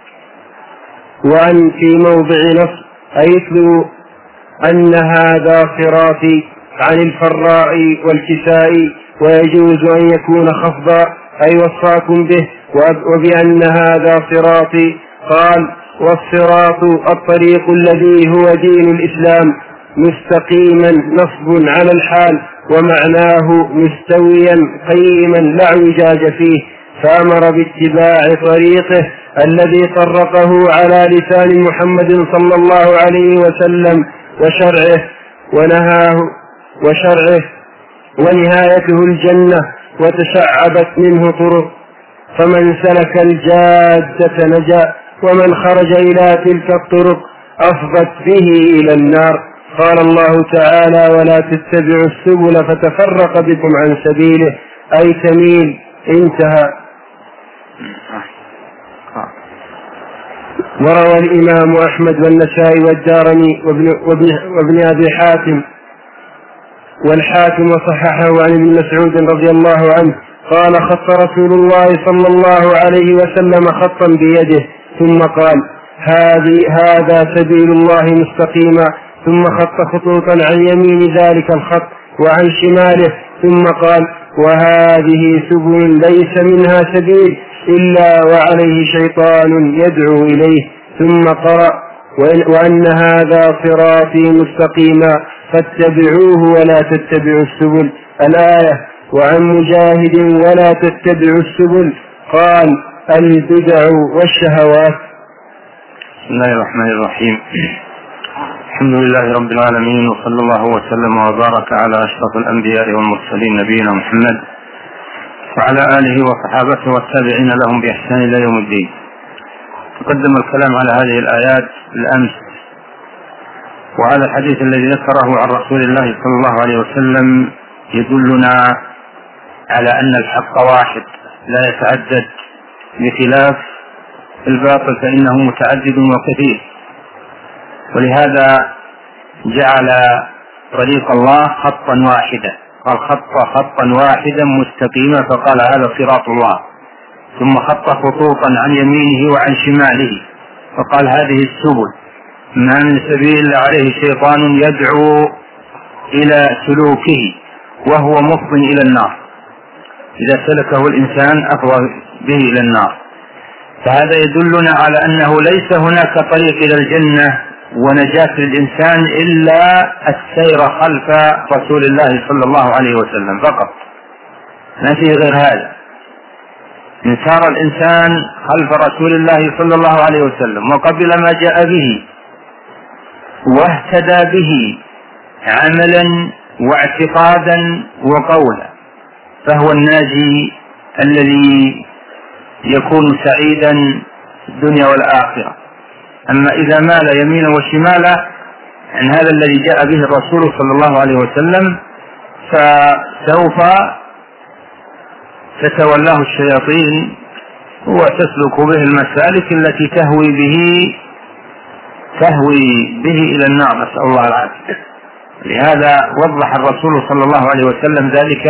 وأن في موضع نص أيتلو أن هذا صراطي عن الفراء والكساء، ويجوز أن يكون خفضا أي وصاكم به، وبأن هذا صراطي. قال والصراط الطريق الذي هو دين الإسلام مستقيما نصب على الحال، ومعناه مستويا قيما لا اعوجاج فيه، فأمر باتباع طريقه الذي طرقه على لسان محمد صلى الله عليه وسلم وشرعه ونهاه وشرعه ونهايته الجنة، وتشعبت منه طرق، فمن سلك الجادة نجا، ومن خرج إلى تلك الطرق أفضت به إلى النار. قال الله تعالى ولا تتبعوا السبل فتفرق بكم عن سبيله، أي تميل. انتهى. وروى الإمام أحمد والنسائي والدارمي وابن, وابن, وابن أبي حاتم والحاكم وصححه عن ابن مسعود رضي الله عنه قال خط رسول الله صلى الله عليه وسلم خطا بيده ثم قال هذه هذا سبيل الله مستقيما، ثم خط خطوطا عن يمين ذلك الخط وعن شماله، ثم قال وهذه سبل ليس منها سبيل إلا وعليه شيطان يدعو إليه، ثم قرأ وأن هذا صراطي مستقيما فاتبعوه ولا تتبعوا السبل الآية. وعن مجاهد ولا تتبعوا السبل قال البدع والشهوات. بسم الله الرحمن الرحيم. الحمد لله رب العالمين، وصلى الله وسلم وبارك على أشرف الأنبياء والمرسلين نبينا محمد وعلى آله وصحابته والتابعين لهم بإحسان إلى يوم الدين. تقدم الكلام على هذه الآيات الأمس وعلى الحديث الذي ذكره عن رسول الله صلى الله عليه وسلم يدلنا على أن الحق واحد لا يتعدد، بخلاف الباطل فإنه متعدد وكثير. ولهذا جعل طريق الله خطا واحدا، قال خط خطا واحدا مستقيما، فقال هذا صراط الله، ثم خط خطوطا عن يمينه وعن شماله فقال هذه السبل، ما من سبيل عليه شيطان يدعو إلى سلوكه وهو مفض إلى النار، إذا سلكه الإنسان أفضى به إلى النار. فهذا يدلنا على أنه ليس هناك طريق إلى الجنة ونجاة الإنسان إلا السير خلف رسول الله صلى الله عليه وسلم فقط، ما فيه غير هذا. إن سار الإنسان خلف رسول الله صلى الله عليه وسلم وقبل ما جاء به واهتدى به عملا واعتقادا وقولا فهو الناجي الذي يكون سعيدا الدنيا والآخرة. أما إذا مال يمينا وشمالا عن هذا الذي جاء به الرسول صلى الله عليه وسلم فسوف تتولاه الشياطين وتسلك به المسالك التي تهوي به تهوي به إلى النار، نسأل الله العافية. لهذا وضح الرسول صلى الله عليه وسلم ذلك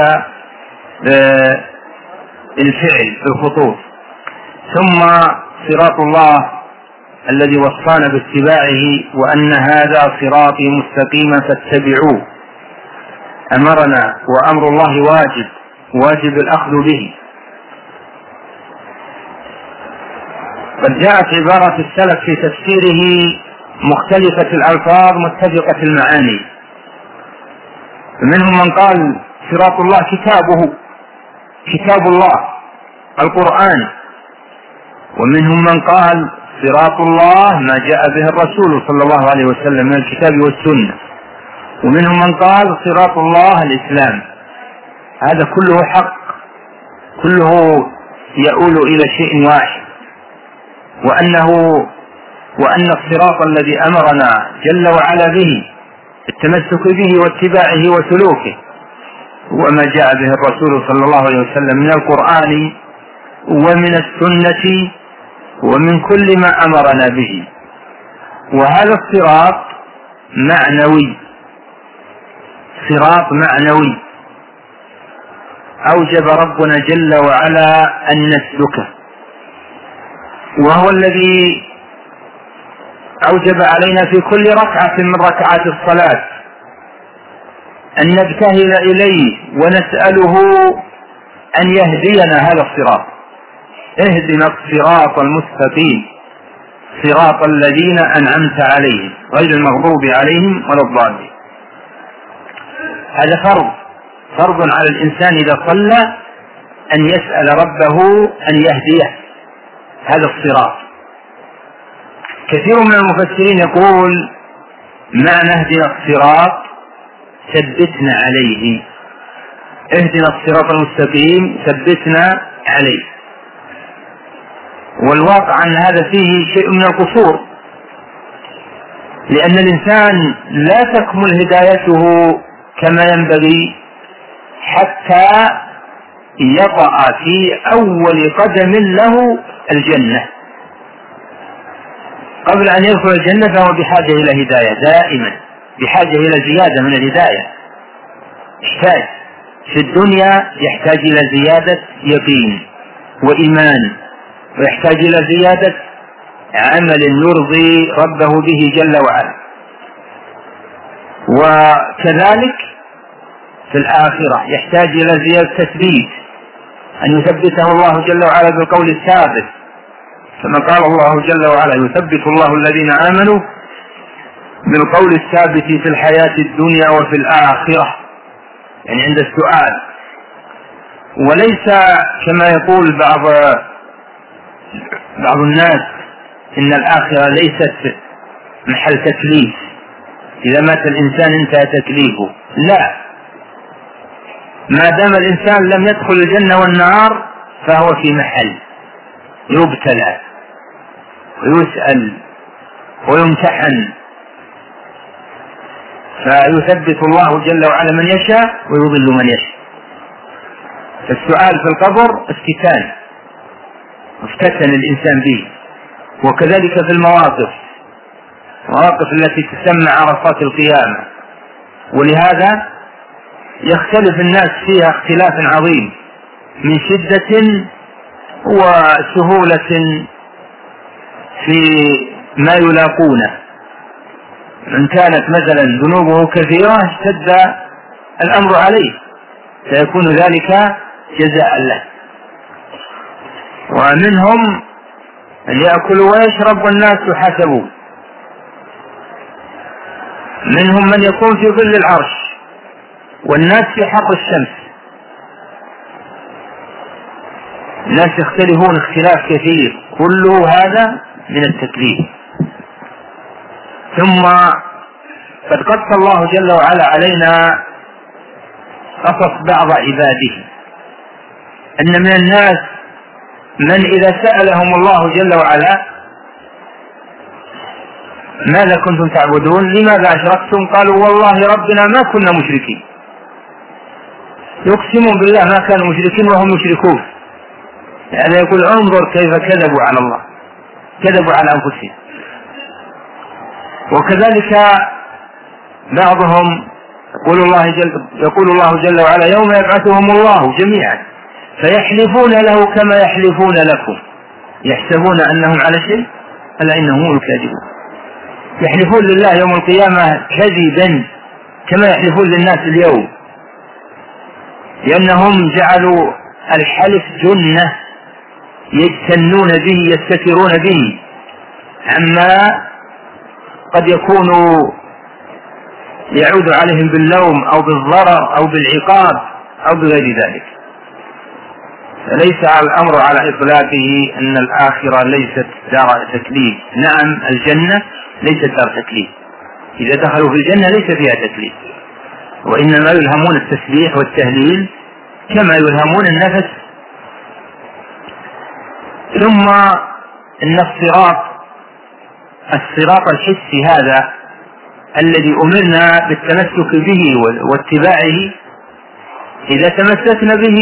بالفعل بالخطوط. ثم صراط الله الذي وصانا باتباعه وأن هذا صراطي مستقيما فاتبعوه، أمرنا، وأمر الله واجب واجب الأخذ به. قد جاءت عبارة السلف في تفسيره مختلفة الألفاظ متفقة المعاني، فمنهم من قال صراط الله كتابه كتاب الله القرآن، ومنهم من قال صراط الله ما جاء به الرسول صلى الله عليه وسلم من الكتاب والسنة، ومنهم من قال صراط الله الإسلام. هذا كله حق، كله يؤول إلى شيء واحد، وأنه وأن الصراط الذي أمرنا جل وعلا به التمسك به واتباعه وسلوكه وما جاء به الرسول صلى الله عليه وسلم من القرآن ومن السنة ومن كل ما أمرنا به. وهذا الصراط معنوي، صراط معنوي أوجب ربنا جل وعلا أن نسلكه، وهو الذي أوجب علينا في كل ركعة من ركعات الصلاة أن نبتهل إليه ونسأله أن يهدينا هذا الصراط. اهدنا الصراط المستقيم صراط الذين أنعمت عليهم غير المغضوب عليهم ولا الضالين. هذا فرض فرض على الإنسان إذا صلى أن يسأل ربه أن يهديه هذا الصراط. كثير من المفسرين يقول معنى اهدنا الصراط ثبتنا عليه، اهدنا الصراط المستقيم ثبتنا عليه. والواقع أن هذا فيه شيء من القصور، لأن الإنسان لا تكمل هدايته كما ينبغي حتى يضع في أول قدم له الجنة. قبل أن يدخل الجنة فهو بحاجة إلى هداية، دائما بحاجة إلى زيادة من الهداية. يحتاج في الدنيا يحتاج إلى زيادة يقين وإيمان، ويحتاج إلى زيادة عمل يرضي ربه به جل وعلا. وكذلك في الآخرة يحتاج إلى زيادة تثبيت، أن يثبته الله جل وعلا بالقول الثابت، كما قال الله جل وعلا يثبت الله الذين آمنوا بالقول الثابت في الحياة الدنيا وفي الآخرة، يعني عند السؤال. وليس كما يقول بعض بعض الناس إن الآخرة ليست محل تكليف، إذا مات الإنسان انتهى تكليفه، لا، ما دام الإنسان لم يدخل الجنة والنار فهو في محل يبتلى ويسأل ويمتحن، فيثبت الله جل وعلا من يشاء ويضل من يشاء. فالسؤال في القبر افتتان، افتتن الإنسان به. وكذلك في المواقف، المواقف التي تسمى عرصات القيامة، ولهذا يختلف الناس فيها اختلاف عظيم من شدة وسهولة في ما يلاقونه. من كانت مثلا ذنوبه كثيرة اشتد الأمر عليه فيكون ذلك جزاء له. ومنهم من يأكل ويشرب والناس يحاسبوا، منهم من يكون في ظل العرش والناس في حر الشمس. الناس يختلفون اختلاف كثير، كله هذا من التكليف. ثم قد قص الله جل وعلا علينا قصص بعض عباده، أن من الناس من إذا سألهم الله جل وعلا ماذا كنتم تعبدون لماذا أشركتم قالوا والله ربنا ما كنا مشركين، يقسمون بالله ما كانوا مشركين وهم مشركون. يعني يقول انظر كيف كذبوا على الله، كذبوا على أنفسهم. وكذلك بعضهم يقول الله جل, يقول الله جل وعلا يوم يبعثهم الله جميعا فيحلفون له كما يحلفون لكم يحسبون أنهم على شيء ألا إنهم هم الكاذبون. يحلفون لله يوم القيامة كذبا كما يحلفون للناس اليوم، لأنهم جعلوا الحلف جنة يجتنون به يستترون به عما قد يكون يعود عليهم باللوم أو بالضرر أو بالعقاب أو بغير ذلك. فليس الأمر على إطلاقه أن الآخرة ليست دار تكليف. نعم الجنة ليست دار تكليف، إذا دخلوا في الجنة ليس فيها تكليف، وإنما يلهمون التسبيح والتهليل كما يلهمون النفس. ثم إن الصراط الصراط الحسي هذا الذي أمرنا بالتمسك به واتباعه، إذا تمسكنا به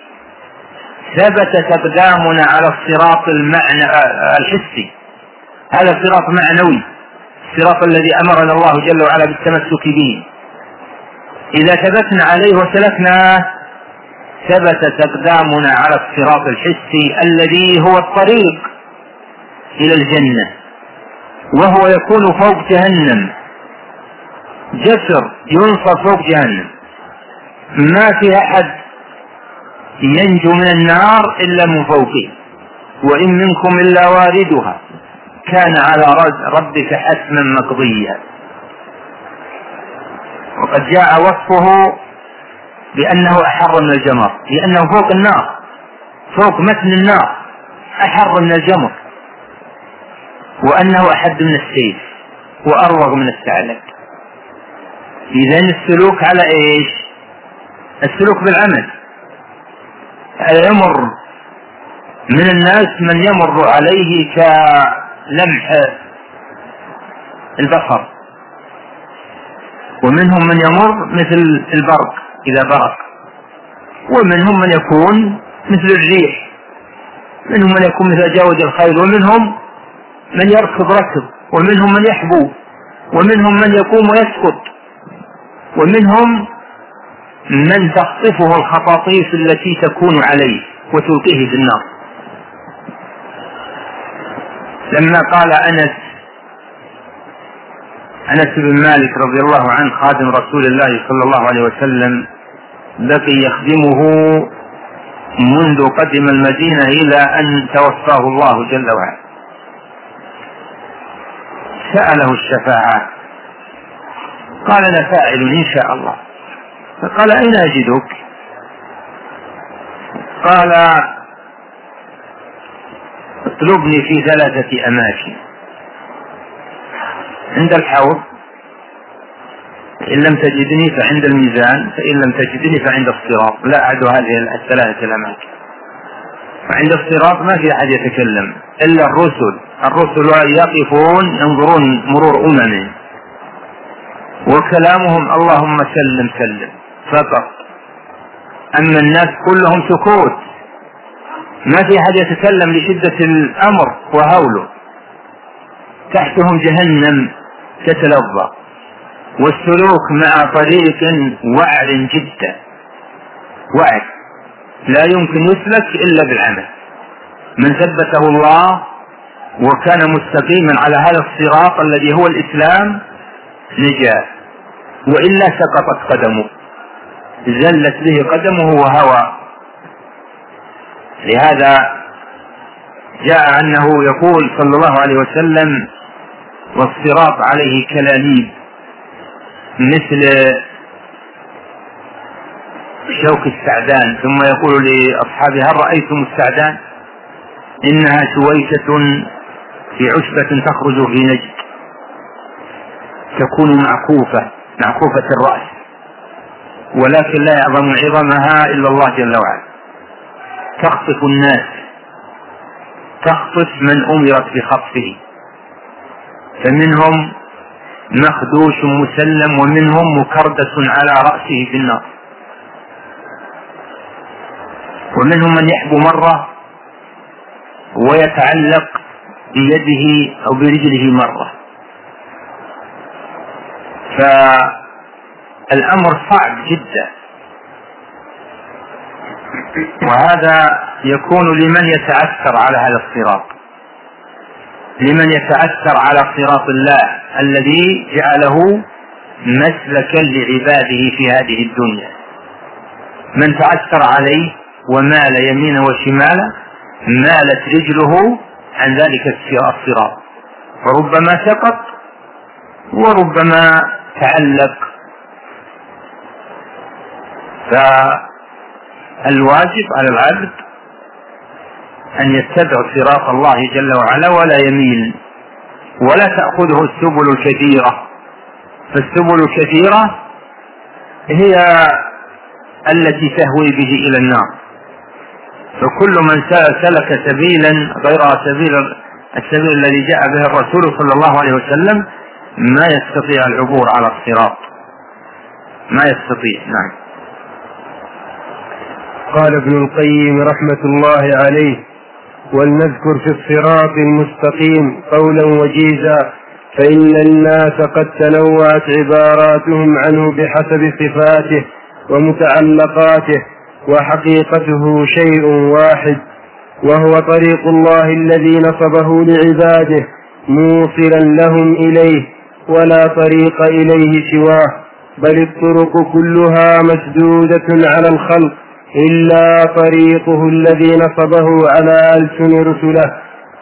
ثبت أقدامنا على الصراط المعنى الحسي. هذا صراط معنوي، الصراط الذي أمرنا الله جل وعلا بالتمسك به، إذا ثبتنا عليه وسلكنا ثبتت أقدامنا على الصراط الحسي الذي هو الطريق إلى الجنة، وهو يكون فوق جهنم، جسر ينصب فوق جهنم، ما في أحد ينجو من النار إلا من فوقه، وإن منكم إلا واردها كان على ربك حتما مقضيا. وقد جاء وصفه بأنه أحر من الجمر، لأنه فوق النار، فوق متن النار، أحر من الجمر، وأنه أحد من السيف وأروغ من الثعلب. إذن السلوك على إيش؟ السلوك بالعمل. يمر من الناس من يمر عليه كلمح البصر، ومنهم من يمر مثل البرق إذا برق، ومنهم من يكون مثل الريح، منهم من يكون مثل جاود الخيل، ومنهم من يركض ركض، ومنهم من يحبو، ومنهم من يقوم ويسقط، ومنهم من تخطفه الخطاطيف التي تكون عليه وتلقيه في النار. لما قال أنس أنس بن مالك رضي الله عنه خادم رسول الله صلى الله عليه وسلم بقي يخدمه منذ قدم المدينة إلى أن توفاه الله جل وعلا، سأله الشفاعة قال أنا فاعل إن شاء الله. فقال أين أجدك؟ قال اطلبني في ثلاثة أماكن: عند الحوض، إن لم تجدني فعند الميزان، فإن لم تجدني فعند الصراط، لا أعد هذه الثلاثة الأماكن. وعند الصراط ما في أحد يتكلم إلا الرسل، الرسل يقفون ينظرون مرور أمم وكلامهم اللهم سلم سلم فقط. أما الناس كلهم سكوت، ما في أحد يتكلم لشدة الأمر وهوله. تحتهم جهنم تتلظى، والسلوك مع طريق وعر جدا، وعر لا يمكن يسلك إلا بالعمل. من ثبته الله وكان مستقيما على هذا الصراط الذي هو الإسلام نجا، وإلا سقطت قدمه، زلت به قدمه وهوى. لهذا جاء أنه يقول صلى الله عليه وسلم: والصراط عليه كلاليب مثل شوك السعدان. ثم يقول لأصحابه: هل رأيتم السعدان؟ إنها شويشة في عشبة تخرج في نجد، تكون معكوفة معكوفة الرأس، ولكن لا يعظم عظمها إلا الله جل وعلا. تخطف الناس، تخطف من أمرت بخطفه، فمنهم مخدوش مسلم ومنهم مكردس على رأسه في النار، ومنهم من يحبو مرة ويتعلق بيده أو برجله مرة. فالأمر صعب جدا، وهذا يكون لمن يتعثر على هذا الصراط، لمن يتعثر على صراط الله الذي جعله مسلكا لعباده في هذه الدنيا. من تعثر عليه ومال يمينا وشمالا مالت رجله عن ذلك الصراط، وربما سقط وربما تعلق. فالواجب على العبد أن يتبع صراط الله جل وعلا ولا يميل، ولا تأخذه السبل الكثيرة، فالسبل الكثيرة هي التي تهوي به إلى النار. فكل من سلك سبيلا غير سبيل السبيل الذي جاء به الرسول صلى الله عليه وسلم ما يستطيع العبور على الصراط، ما يستطيع. نعم. قال ابن القيم رحمة الله عليه: ولنذكر في الصراط المستقيم قولا وجيزا، فإن الناس قد تنوعت عباراتهم عنه بحسب صفاته ومتعلقاته، وحقيقته شيء واحد، وهو طريق الله الذي نصبه لعباده موصلا لهم إليه، ولا طريق إليه سواه، بل الطرق كلها مسدودة على الخلق إلا طريقه الذي نصبه على ألسن رسله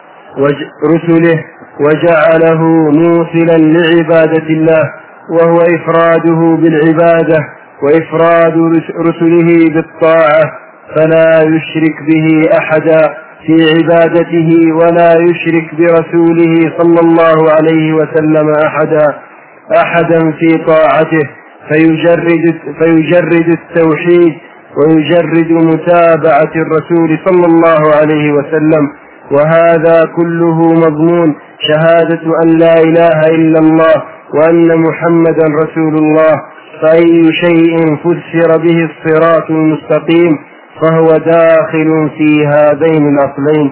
رسله وجعله موصلا لعبادة الله، وهو إفراده بالعبادة وإفراد رسله بالطاعة، فلا يشرك به أحدا في عبادته ولا يشرك برسوله صلى الله عليه وسلم أحدا أحدا في طاعته، فيجرد, فيجرد التوحيد ويجرد متابعة الرسول صلى الله عليه وسلم. وهذا كله مضمون شهادة أن لا إله إلا الله وأن محمدا رسول الله. فأي شيء فسر به الصراط المستقيم فهو داخل في هذين الأصلين.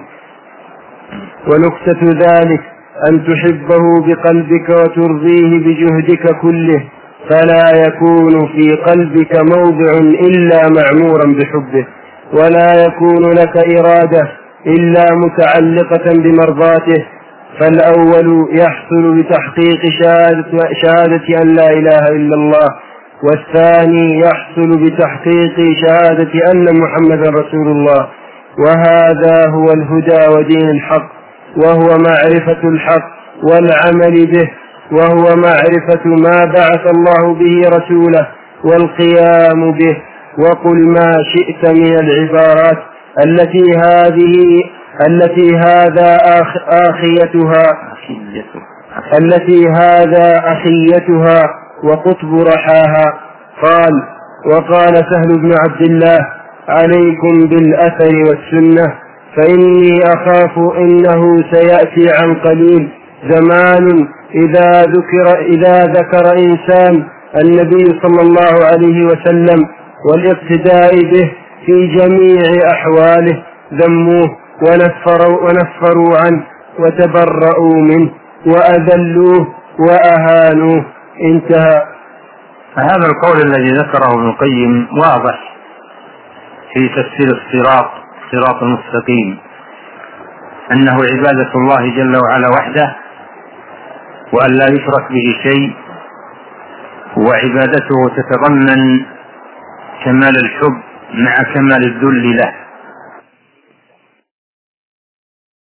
ونكتة ذلك أن تحبه بقلبك وترضيه بجهدك كله، فلا يكون في قلبك موضع إلا معمورا بحبه، ولا يكون لك إرادة إلا متعلقة بمرضاته. فالأول يحصل بتحقيق شهادة, شهادة أن لا إله إلا الله، والثاني يحصل بتحقيق شهادة أن محمدا رسول الله. وهذا هو الهدى ودين الحق، وهو معرفة الحق والعمل به، وهو معرفة ما بعث الله به رسوله والقيام به. وقل ما شئت من العبارات التي هذه التي هذا آخيتها التي هذا أخيتها وقطب رحاها. قال: وقال سهل بن عبد الله: عليكم بالأثر والسنة، فإني أخاف إنه سيأتي عن قليل زمان إذا ذكر, إذا ذكر إنسان النبي صلى الله عليه وسلم والاقتداء به في جميع أحواله ذموه ونفروا, ونفروا عنه وتبرؤوا منه وأذلوه وأهانوه. انتهى. فهذا القول الذي ذكره ابن القيم واضح في تفسير الصراط صراط المستقيم، أنه عبادة الله جل وعلا وحده وأن لا يشرك به شيء، وعبادته تتضمن كمال الحب مع كمال الذل له،